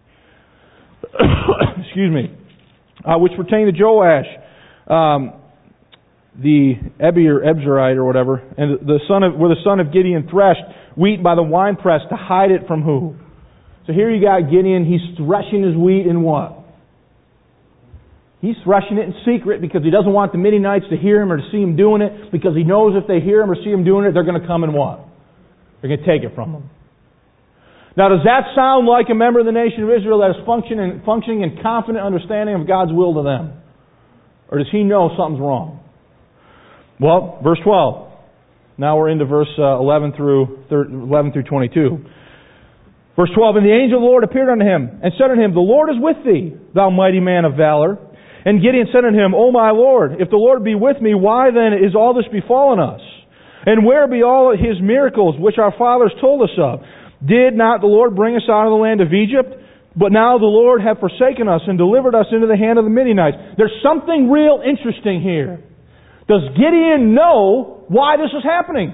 excuse me. Uh, which pertained to Joash, um, the Ebi or Ebzerite or whatever, and the son of, where the son of Gideon threshed wheat by the winepress to hide it from who? So here you got Gideon, he's threshing his wheat in what? He's threshing it in secret because he doesn't want the Midianites to hear him or to see him doing it, because he knows if they hear him or see him doing it, they're going to come and what? They're going to take it from him. Now, does that sound like a member of the nation of Israel that is functioning, functioning in confident understanding of God's will to them? Or does he know something's wrong? Well, verse twelve. Now we're into verse uh, eleven through eleven through twenty-two. Verse twelve. And the angel of the Lord appeared unto him, and said unto him, The Lord is with thee, thou mighty man of valor. And Gideon said unto him, O my Lord, if the Lord be with me, why then is all this befallen us? And where be all his miracles which our fathers told us of? Did not the Lord bring us out of the land of Egypt? But now the Lord hath forsaken us and delivered us into the hand of the Midianites. There's something real interesting here. Does Gideon know why this is happening?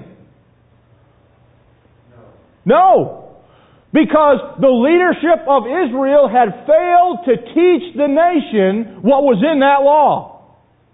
No. No. Because the leadership of Israel had failed to teach the nation what was in that law.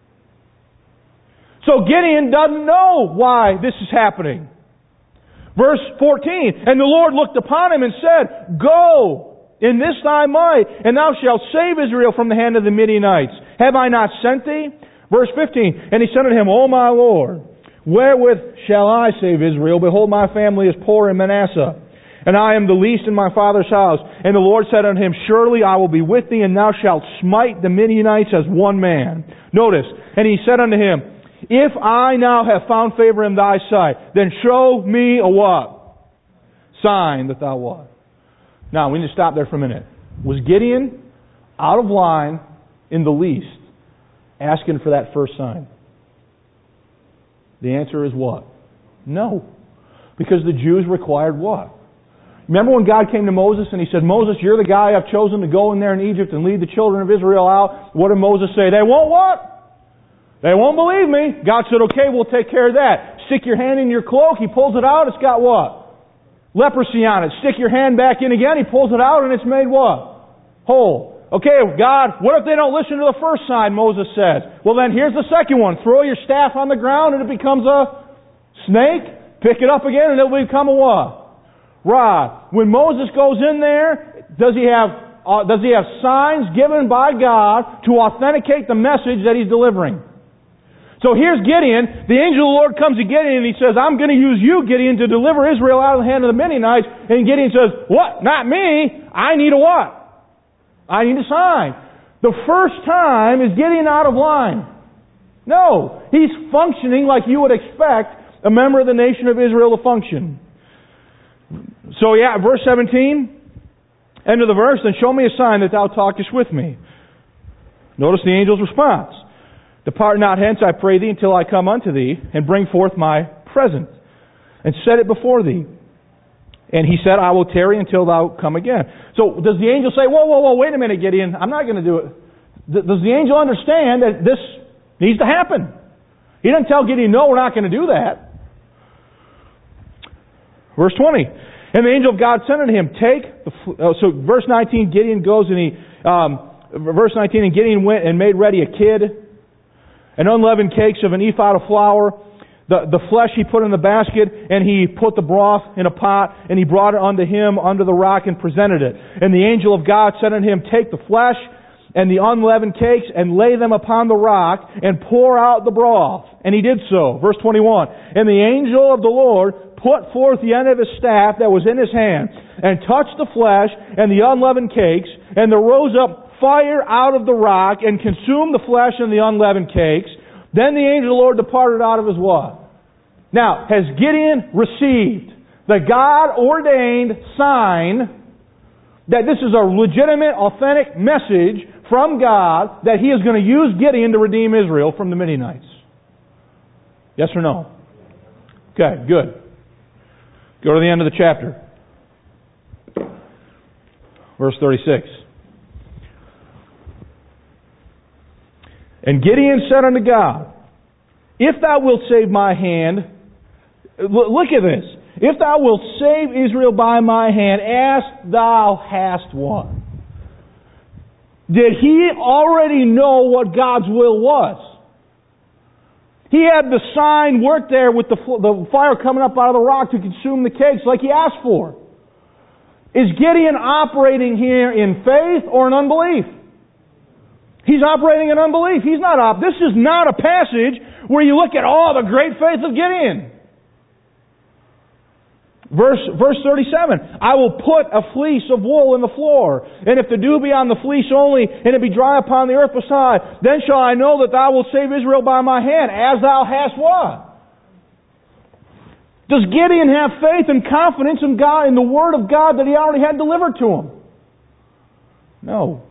So Gideon doesn't know why this is happening. Verse fourteen, and the Lord looked upon him and said, Go in this thy might, and thou shalt save Israel from the hand of the Midianites. Have I not sent thee? Verse fifteen, and he said unto him, O my Lord, wherewith shall I save Israel? Behold, my family is poor in Manasseh, and I am the least in my father's house. And the Lord said unto him, Surely I will be with thee, and thou shalt smite the Midianites as one man. Notice, and he said unto him, If I now have found favor in thy sight, then show me a what? Sign that thou what? Now, we need to stop there for a minute. Was Gideon out of line in the least asking for that first sign? The answer is what? No. Because the Jews required what? Remember when God came to Moses and He said, Moses, you're the guy I've chosen to go in there in Egypt and lead the children of Israel out. What did Moses say? They won't what? They won't believe me. God said, okay, we'll take care of that. Stick your hand in your cloak. He pulls it out. It's got what? Leprosy on it. Stick your hand back in again. He pulls it out and it's made what? Whole. Okay, God, what if they don't listen to the first sign, Moses says? Well then, here's the second one. Throw your staff on the ground and it becomes a snake. Pick it up again and it'll become a what? Rod. When Moses goes in there, does he have uh, does he have signs given by God to authenticate the message that he's delivering? So here's Gideon. The angel of the Lord comes to Gideon and he says, I'm going to use you, Gideon, to deliver Israel out of the hand of the Midianites. And Gideon says, what? Not me. I need a what? I need a sign. The first time is Gideon out of line. No. He's functioning like you would expect a member of the nation of Israel to function. So yeah, verse seventeen, end of the verse, then show me a sign that thou talkest with me. Notice the angel's response. Depart not hence, I pray thee, until I come unto thee, and bring forth my present, and set it before thee. And he said, I will tarry until thou come again. So does the angel say, whoa, whoa, whoa, wait a minute, Gideon, I'm not going to do it. Does the angel understand that this needs to happen? He doesn't tell Gideon, no, we're not going to do that. Verse twenty, and the angel of God said unto him, take the, oh, so verse nineteen, Gideon goes and he, um, verse nineteen, and Gideon went and made ready a kid, and unleavened cakes of an ephah of flour. The, the flesh he put in the basket, and he put the broth in a pot, and he brought it unto him under the rock and presented it. And the angel of God said unto him, take the flesh and the unleavened cakes and lay them upon the rock and pour out the broth. And he did so. Verse twenty-one, and the angel of the Lord put forth the end of his staff that was in his hand, and touched the flesh and the unleavened cakes, and there rose up fire out of the rock, and consumed the flesh and the unleavened cakes. Then the angel of the Lord departed out of his what? Now, has Gideon received the God-ordained sign that this is a legitimate, authentic message from God that He is going to use Gideon to redeem Israel from the Midianites? Yes or no? Okay, good. Go to the end of the chapter. Verse thirty-six. And Gideon said unto God, if thou wilt save my hand, look at this. If thou wilt save Israel by my hand, as thou hast what? Did he already know what God's will was? He had the sign worked there with the, the fire coming up out of the rock to consume the cakes like he asked for. Is Gideon operating here in faith or in unbelief? He's operating in unbelief. He's not op. This is not a passage where you look at all oh, the great faith of Gideon. Verse, verse thirty-seven, I will put a fleece of wool in the floor, and if the dew be on the fleece only, and it be dry upon the earth beside, then shall I know that thou wilt save Israel by my hand, as thou hast what? Does Gideon have faith and confidence in God, in the Word of God that he already had delivered to him? No.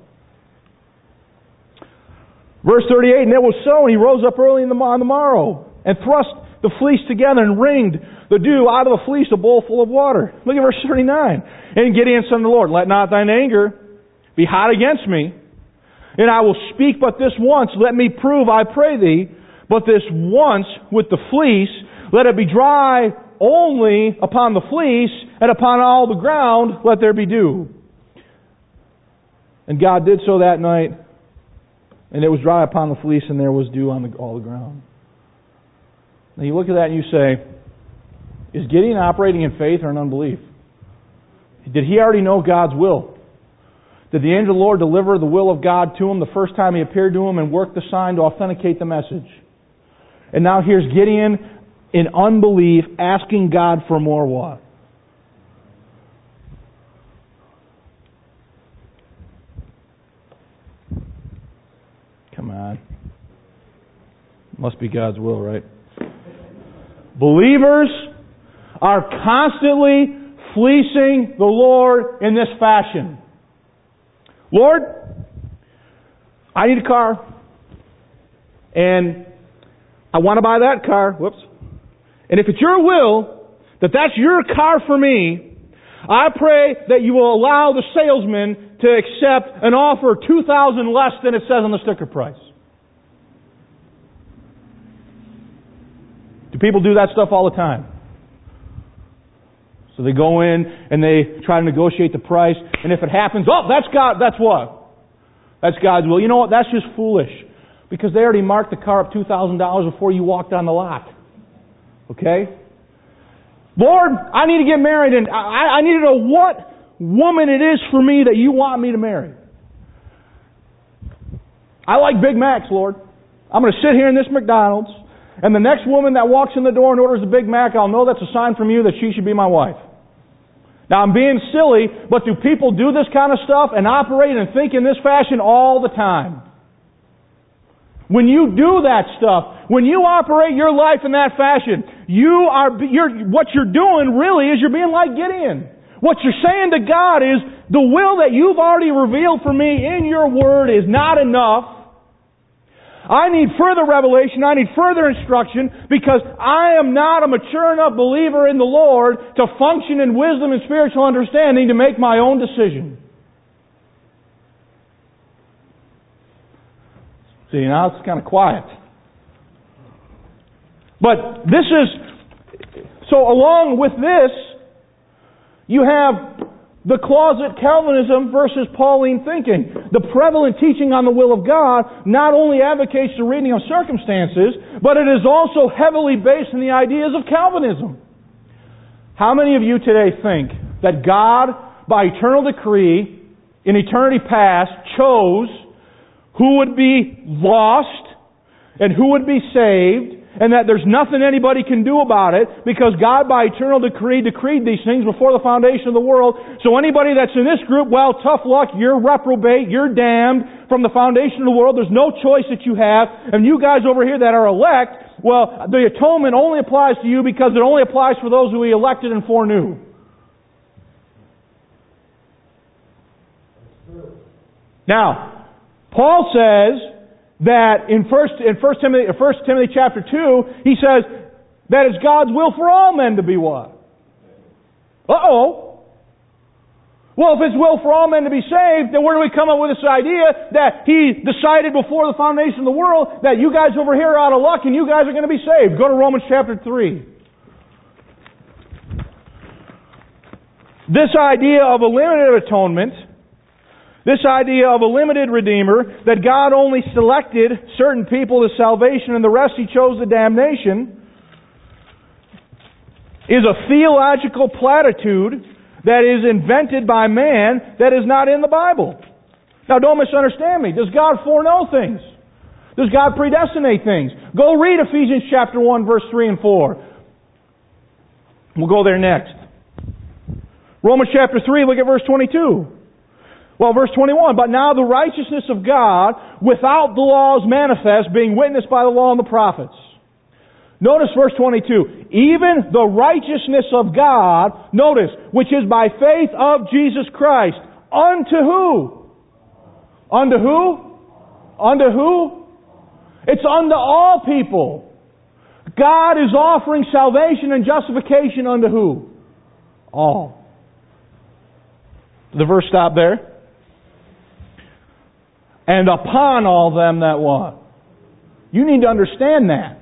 Verse thirty-eight, and it was so, and he rose up early in the, on the morrow, and thrust the fleece together, and wringed the dew out of the fleece, a bowl full of water. Look at verse thirty-nine. And Gideon said unto the Lord, let not thine anger be hot against me, and I will speak but this once. Let me prove, I pray thee, but this once with the fleece, let it be dry only upon the fleece, and upon all the ground let there be dew. And God did so that night, and it was dry upon the fleece, and there was dew on the, all the ground. Now you look at that and you say, is Gideon operating in faith or in unbelief? Did he already know God's will? Did the angel of the Lord deliver the will of God to him the first time he appeared to him and worked the sign to authenticate the message? And now here's Gideon in unbelief asking God for more what? Come on. Must be God's will, right? Believers are constantly fleecing the Lord in this fashion. Lord, I need a car. And I want to buy that car. Whoops. And if it's your will that that's your car for me, I pray that you will allow the salesman to accept an offer two thousand dollars less than it says on the sticker price. Do people do that stuff all the time? So they go in and they try to negotiate the price, and if it happens, oh, that's God, that's what? That's God's will. You know what? That's just foolish. Because they already marked the car up two thousand dollars before you walked on the lot. Okay? Lord, I need to get married, and I, I need to know what woman it is for me that you want me to marry. I like Big Macs, Lord. I'm going to sit here in this McDonald's, and the next woman that walks in the door and orders a Big Mac, I'll know that's a sign from you that she should be my wife. Now, I'm being silly, but do people do this kind of stuff and operate and think in this fashion all the time? When you do that stuff, when you operate your life in that fashion, you are you're, what you're doing really is you're being like Gideon. What you're saying to God is, the will that you've already revealed for me in your word is not enough. I need further revelation, I need further instruction, because I am not a mature enough believer in the Lord to function in wisdom and spiritual understanding to make my own decision. See, now it's kind of quiet. But this is, so along with this, you have the closet Calvinism versus Pauline thinking. The prevalent teaching on the will of God not only advocates the reading of circumstances, but it is also heavily based on the ideas of Calvinism. How many of you today think that God, by eternal decree, in eternity past, chose who would be lost and who would be saved, and that there's nothing anybody can do about it because God, by eternal decree, decreed these things before the foundation of the world. So anybody that's in this group, well, tough luck, you're reprobate, you're damned from the foundation of the world. There's no choice that you have. And you guys over here that are elect, well, the atonement only applies to you because it only applies for those who He elected and foreknew. Now, Paul says that in First in First Timothy First Timothy chapter two, he says that it's God's will for all men to be what? Uh-oh. Well, if it's will for all men to be saved, then where do we come up with this idea that He decided before the foundation of the world that you guys over here are out of luck and you guys are going to be saved? Go to Romans chapter three. This idea of a limited atonement, this idea of a limited Redeemer, that God only selected certain people to salvation and the rest He chose to damnation, is a theological platitude that is invented by man that is not in the Bible. Now don't misunderstand me. Does God foreknow things? Does God predestinate things? Go read Ephesians chapter one, verse three and four. We'll go there next. Romans chapter three, look at verse twenty-two. Well, verse twenty-one, but now the righteousness of God without the law is manifest, being witnessed by the law and the prophets. Notice verse twenty-two. Even the righteousness of God, notice, which is by faith of Jesus Christ. Unto who? Unto who? Unto who? It's unto all people. God is offering salvation and justification unto who? All. Did the verse stop there? and upon all them that what? You need to understand that.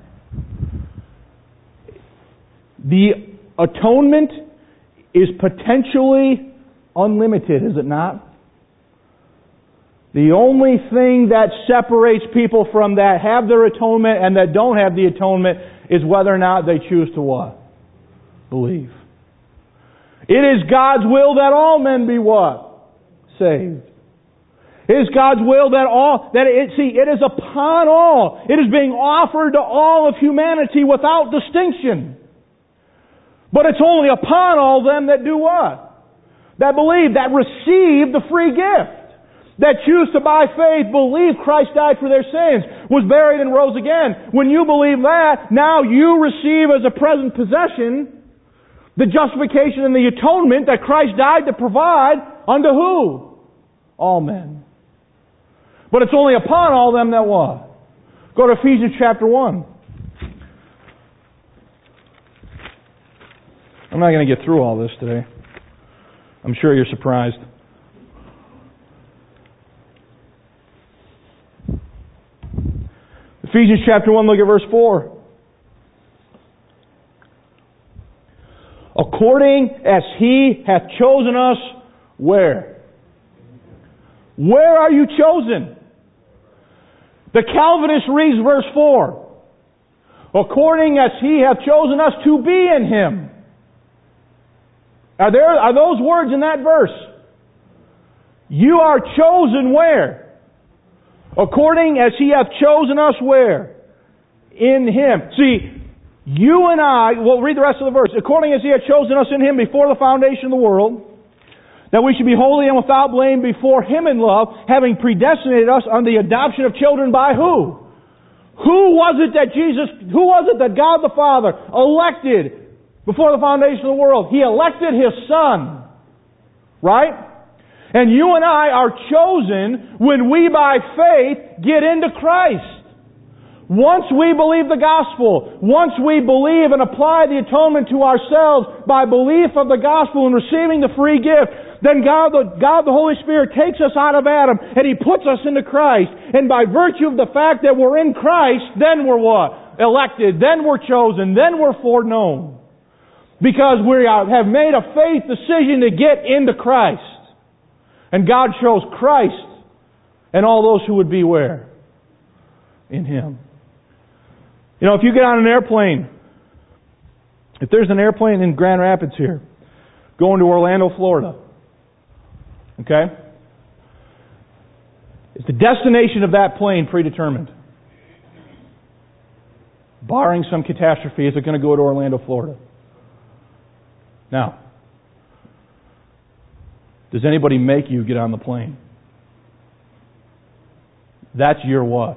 The atonement is potentially unlimited, is it not? The only thing that separates people from that have their atonement and that don't have the atonement is whether or not they choose to what? Believe. It is God's will that all men be what? Saved. It is God's will that all, that it, see, it is upon all. It is being offered to all of humanity without distinction. But it's only upon all them that do what? That believe, that receive the free gift. That choose to by faith believe Christ died for their sins, was buried and rose again. When you believe that, now you receive as a present possession the justification and the atonement that Christ died to provide unto who? All men. But it's only upon all them that what? Go to Ephesians chapter one. I'm not going to get through all this today. I'm sure you're surprised. Ephesians chapter one, look at verse four. According as He hath chosen us, where? Where are you chosen? The Calvinist reads verse four. According as He hath chosen us to be in Him. Are there, are those words in that verse? You are chosen where? According as He hath chosen us where? In Him. See, you and I, we'll read the rest of the verse. According as He hath chosen us in Him before the foundation of the world, that we should be holy and without blame before Him in love, having predestinated us unto the adoption of children by who? Who was it that Jesus, who was it that God the Father elected before the foundation of the world? He elected His Son. Right? And you and I are chosen when we by faith get into Christ. Once we believe the gospel, once we believe and apply the atonement to ourselves by belief of the gospel and receiving the free gift, then God the, God the Holy Spirit takes us out of Adam and He puts us into Christ. And by virtue of the fact that we're in Christ, then we're what? Elected. Then we're chosen. Then we're foreknown. Because we have made a faith decision to get into Christ. And God chose Christ and all those who would be where? In Him. You know, if you get on an airplane, if there's an airplane in Grand Rapids here, going to Orlando, Florida, okay? Is the destination of that plane predetermined? Barring some catastrophe, is it going to go to Orlando, Florida? Now, does anybody make you get on the plane? That's your what?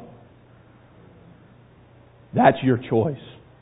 That's your choice.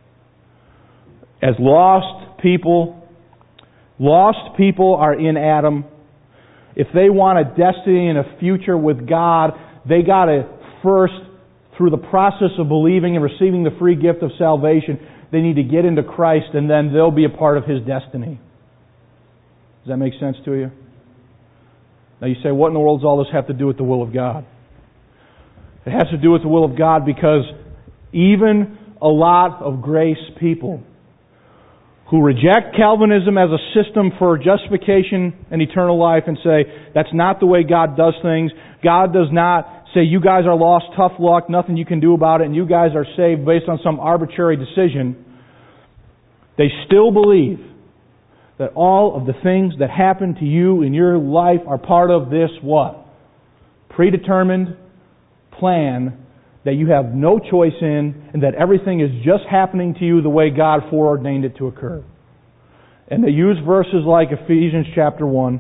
As lost people, lost people are in Adam. If they want a destiny and a future with God, they got to first, through the process of believing and receiving the free gift of salvation, they need to get into Christ, and then they'll be a part of His destiny. Does that make sense to you? Now you say, what in the world does all this have to do with the will of God? It has to do with the will of God because even a lot of grace people who reject Calvinism as a system for justification and eternal life and say, that's not the way God does things. God does not say, you guys are lost, tough luck, nothing you can do about it, and you guys are saved based on some arbitrary decision. They still believe that all of the things that happen to you in your life are part of this what? Predetermined plan that you have no choice in, and that everything is just happening to you the way God foreordained it to occur. And they use verses like Ephesians chapter one.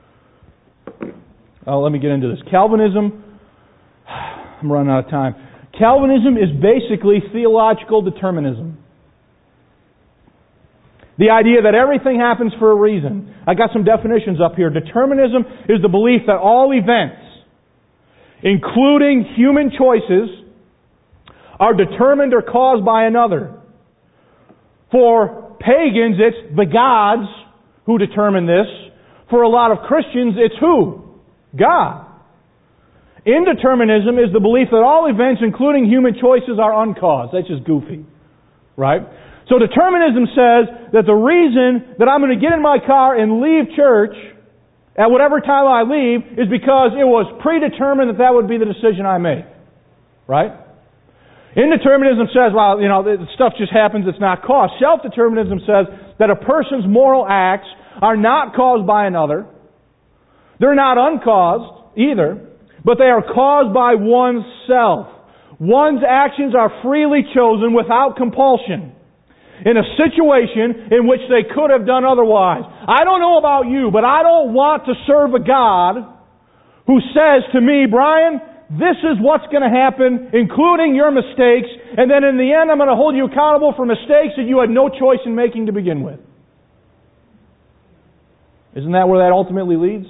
Oh, let me get into this. Calvinism, I'm running out of time. Calvinism is basically theological determinism. The idea that everything happens for a reason. I got some definitions up here. Determinism is the belief that all events, including human choices, are determined or caused by another. For pagans, it's the gods who determine this. For a lot of Christians, it's who? God. Indeterminism is the belief that all events, including human choices, are uncaused. That's just goofy. Right? So determinism says that the reason that I'm going to get in my car and leave church at whatever time I leave is because it was predetermined that that would be the decision I make. Right? Indeterminism says, well, you know, stuff just happens, it's not caused. Self-determinism says that a person's moral acts are not caused by another. They're not uncaused either, but they are caused by oneself. One's actions are freely chosen without compulsion in a situation in which they could have done otherwise. I don't know about you, but I don't want to serve a God who says to me, Brian, this is what's going to happen, including your mistakes, and then in the end I'm going to hold you accountable for mistakes that you had no choice in making to begin with. Isn't that where that ultimately leads?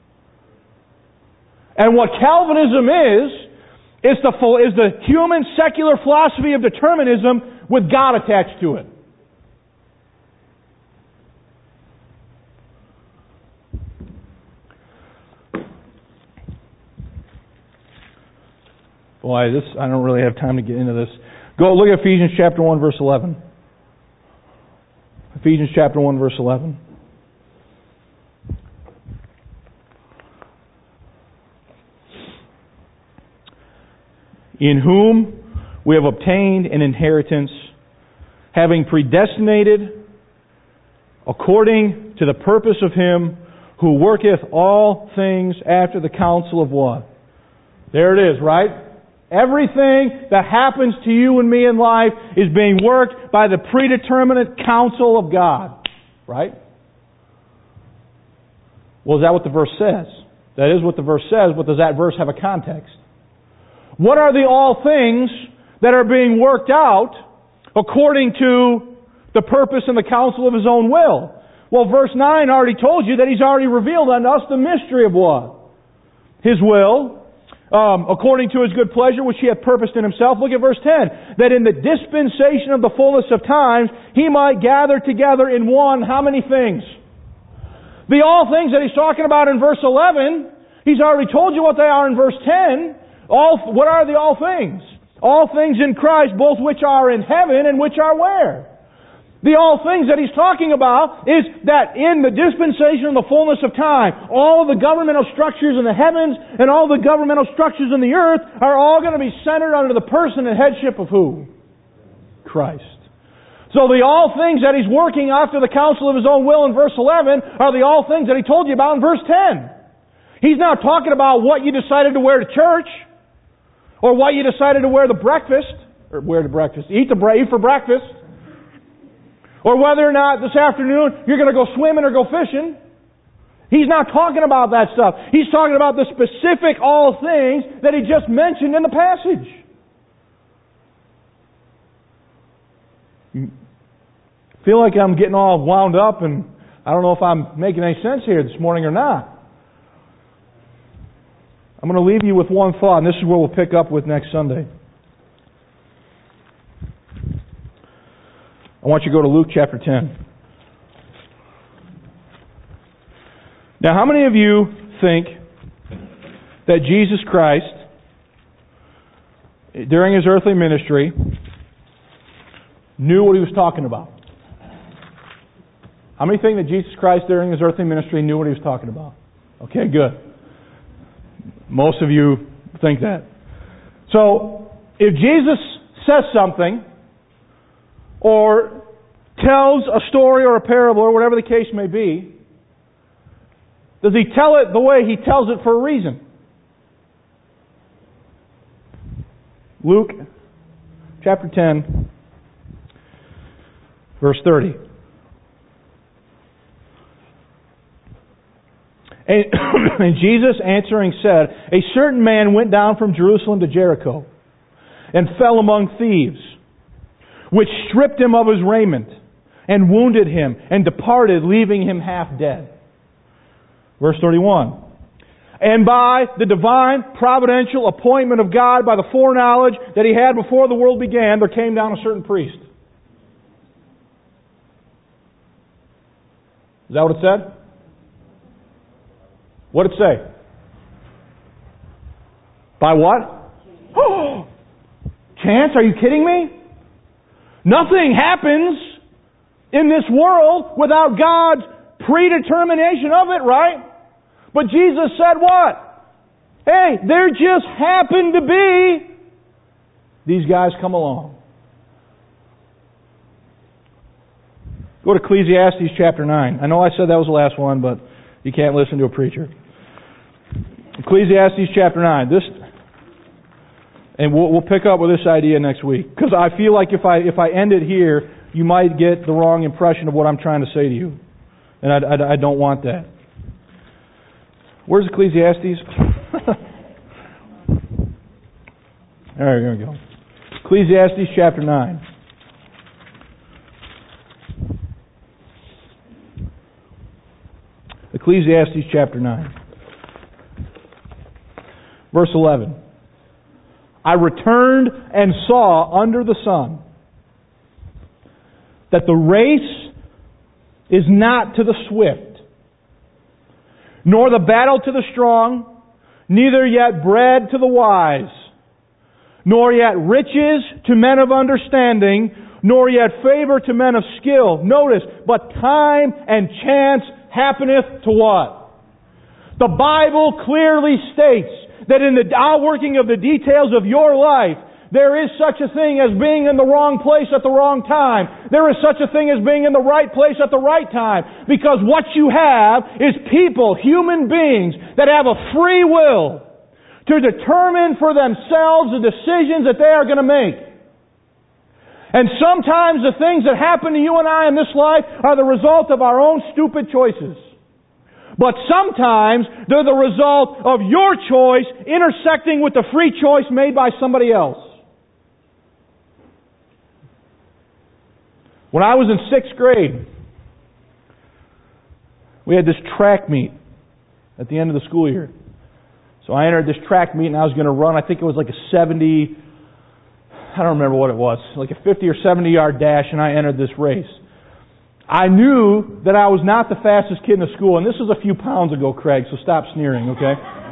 And what Calvinism is, is the, is the human secular philosophy of determinism with God attached to it. Boy, this I don't really have time to get into this. Go look at Ephesians chapter one, verse eleven. Ephesians chapter one, verse eleven. In whom we have obtained an inheritance, having predestinated according to the purpose of Him who worketh all things after the counsel of what? There it is, right? Everything that happens to you and me in life is being worked by the predeterminate counsel of God. Right? Well, is that what the verse says? That is what the verse says, but does that verse have a context? What are the all things that are being worked out according to the purpose and the counsel of His own will? Well, verse nine already told you that He's already revealed unto us the mystery of what? His will, um, according to His good pleasure, which He hath purposed in Himself. Look at verse ten. That in the dispensation of the fullness of times, He might gather together in one, how many things? The all things that He's talking about in verse eleven, He's already told you what they are in verse ten. All, what are the all things? All things in Christ, both which are in heaven and which are where? The all things that He's talking about is that in the dispensation of the fullness of time, all the governmental structures in the heavens and all the governmental structures in the earth are all going to be centered under the person and headship of who? Christ. So the all things that He's working after the counsel of His own will in verse eleven are the all things that He told you about in verse ten. He's not talking about what you decided to wear to church, or what you decided to wear the breakfast, or wear to breakfast, eat the eat for breakfast, or whether or not this afternoon you're going to go swimming or go fishing. He's not talking about that stuff. He's talking about the specific all things that He just mentioned in the passage. I feel like I'm getting all wound up, and I don't know if I'm making any sense here this morning or not. I'm going to leave you with one thought, and this is where we'll pick up with next Sunday. I want you to go to Luke chapter ten. Now, how many of you think that Jesus Christ, during His earthly ministry, knew what He was talking about? How many think that Jesus Christ, during His earthly ministry, knew what He was talking about? Okay, good. Most of you think that. So, if Jesus says something, or tells a story or a parable, or whatever the case may be, does He tell it the way He tells it for a reason? Luke chapter ten, verse thirty. And, and Jesus answering said, a certain man went down from Jerusalem to Jericho and fell among thieves, which stripped him of his raiment and wounded him and departed, leaving him half dead. Verse thirty-one. And by the divine providential appointment of God, by the foreknowledge that He had before the world began, there came down a certain priest. Is that what it said? What did it say? By what? Chance? Are you kidding me? Nothing happens in this world without God's predetermination of it, right? But Jesus said what? Hey, there just happened to be these guys come along. Go to Ecclesiastes chapter nine. I know I said that was the last one, but you can't listen to a preacher. Ecclesiastes chapter nine. This, and we'll, we'll pick up with this idea next week. Because I feel like if I if I end it here, you might get the wrong impression of what I'm trying to say to you. And I, I, I don't want that. Where's Ecclesiastes? All right, here we go. Ecclesiastes chapter nine. Ecclesiastes chapter nine. Verse eleven. I returned and saw under the sun that the race is not to the swift, nor the battle to the strong, neither yet bread to the wise, nor yet riches to men of understanding, nor yet favor to men of skill. Notice, but time and chance happeneth to what? The Bible clearly states that in the outworking of the details of your life, there is such a thing as being in the wrong place at the wrong time. There is such a thing as being in the right place at the right time. Because what you have is people, human beings, that have a free will to determine for themselves the decisions that they are going to make. And sometimes the things that happen to you and I in this life are the result of our own stupid choices. But sometimes they're the result of your choice intersecting with the free choice made by somebody else. When I was in sixth grade, we had this track meet at the end of the school year. So I entered this track meet and I was going to run, I think it was like a seventy, I don't remember what it was, like a fifty or seventy yard dash, and I entered this race. I knew that I was not the fastest kid in the school, and this was a few pounds ago, Craig, so stop sneering, okay?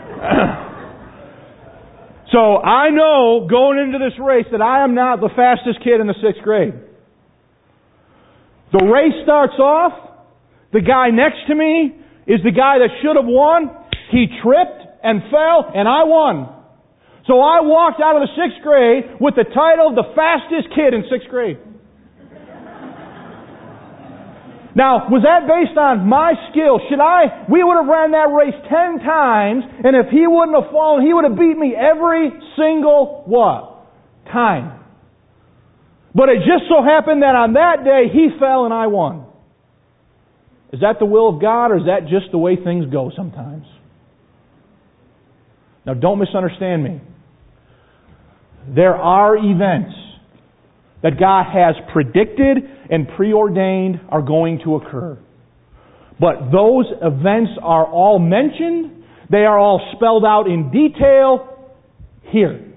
So I know going into this race that I am not the fastest kid in the sixth grade. The race starts off. The guy next to me is the guy that should have won. He tripped and fell, and I won. So I walked out of the sixth grade with the title of the fastest kid in sixth grade. Now, was that based on my skill? Should I, we would have ran that race ten times, and if he wouldn't have fallen, he would have beat me every single what? Time. But it just so happened that on that day, he fell and I won. Is that the will of God, or is that just the way things go sometimes? Now, don't misunderstand me. There are events that God has predicted and preordained are going to occur. But those events are all mentioned. They are all spelled out in detail here.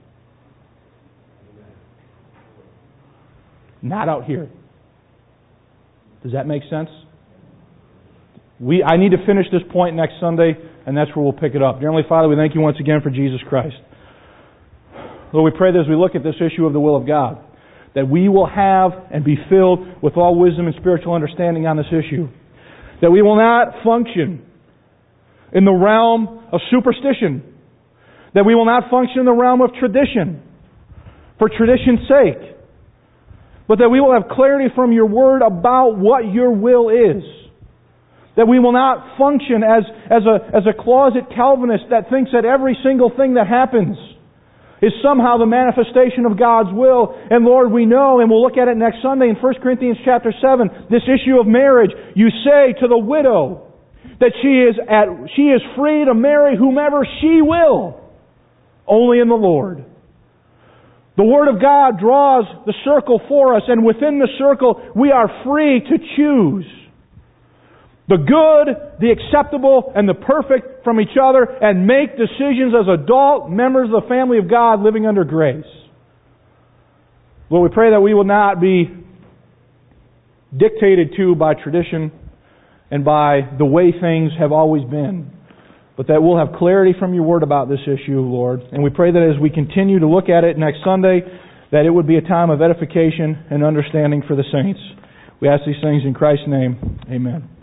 Not out here. Does that make sense? We, I need to finish this point next Sunday, and that's where we'll pick it up. Dear Heavenly Father, we thank you once again for Jesus Christ. Lord, we pray that as we look at this issue of the will of God, that we will have and be filled with all wisdom and spiritual understanding on this issue. That we will not function in the realm of superstition. That we will not function in the realm of tradition for tradition's sake. But that we will have clarity from your Word about what your will is. That we will not function as, as, a, as a closet Calvinist that thinks that every single thing that happens is somehow the manifestation of God's will. And Lord, we know, and we'll look at it next Sunday in First Corinthians chapter seven, this issue of marriage. You say to the widow that she is at she is free to marry whomever she will, only in the Lord. The Word of God draws the circle for us, and within the circle we are free to choose the good, the acceptable, and the perfect from each other, and make decisions as adult members of the family of God living under grace. Lord, we pray that we will not be dictated to by tradition and by the way things have always been. but that we'll have clarity from your Word about this issue, Lord. And we pray that as we continue to look at it next Sunday, that it would be a time of edification and understanding for the saints. We ask these things in Christ's name. Amen.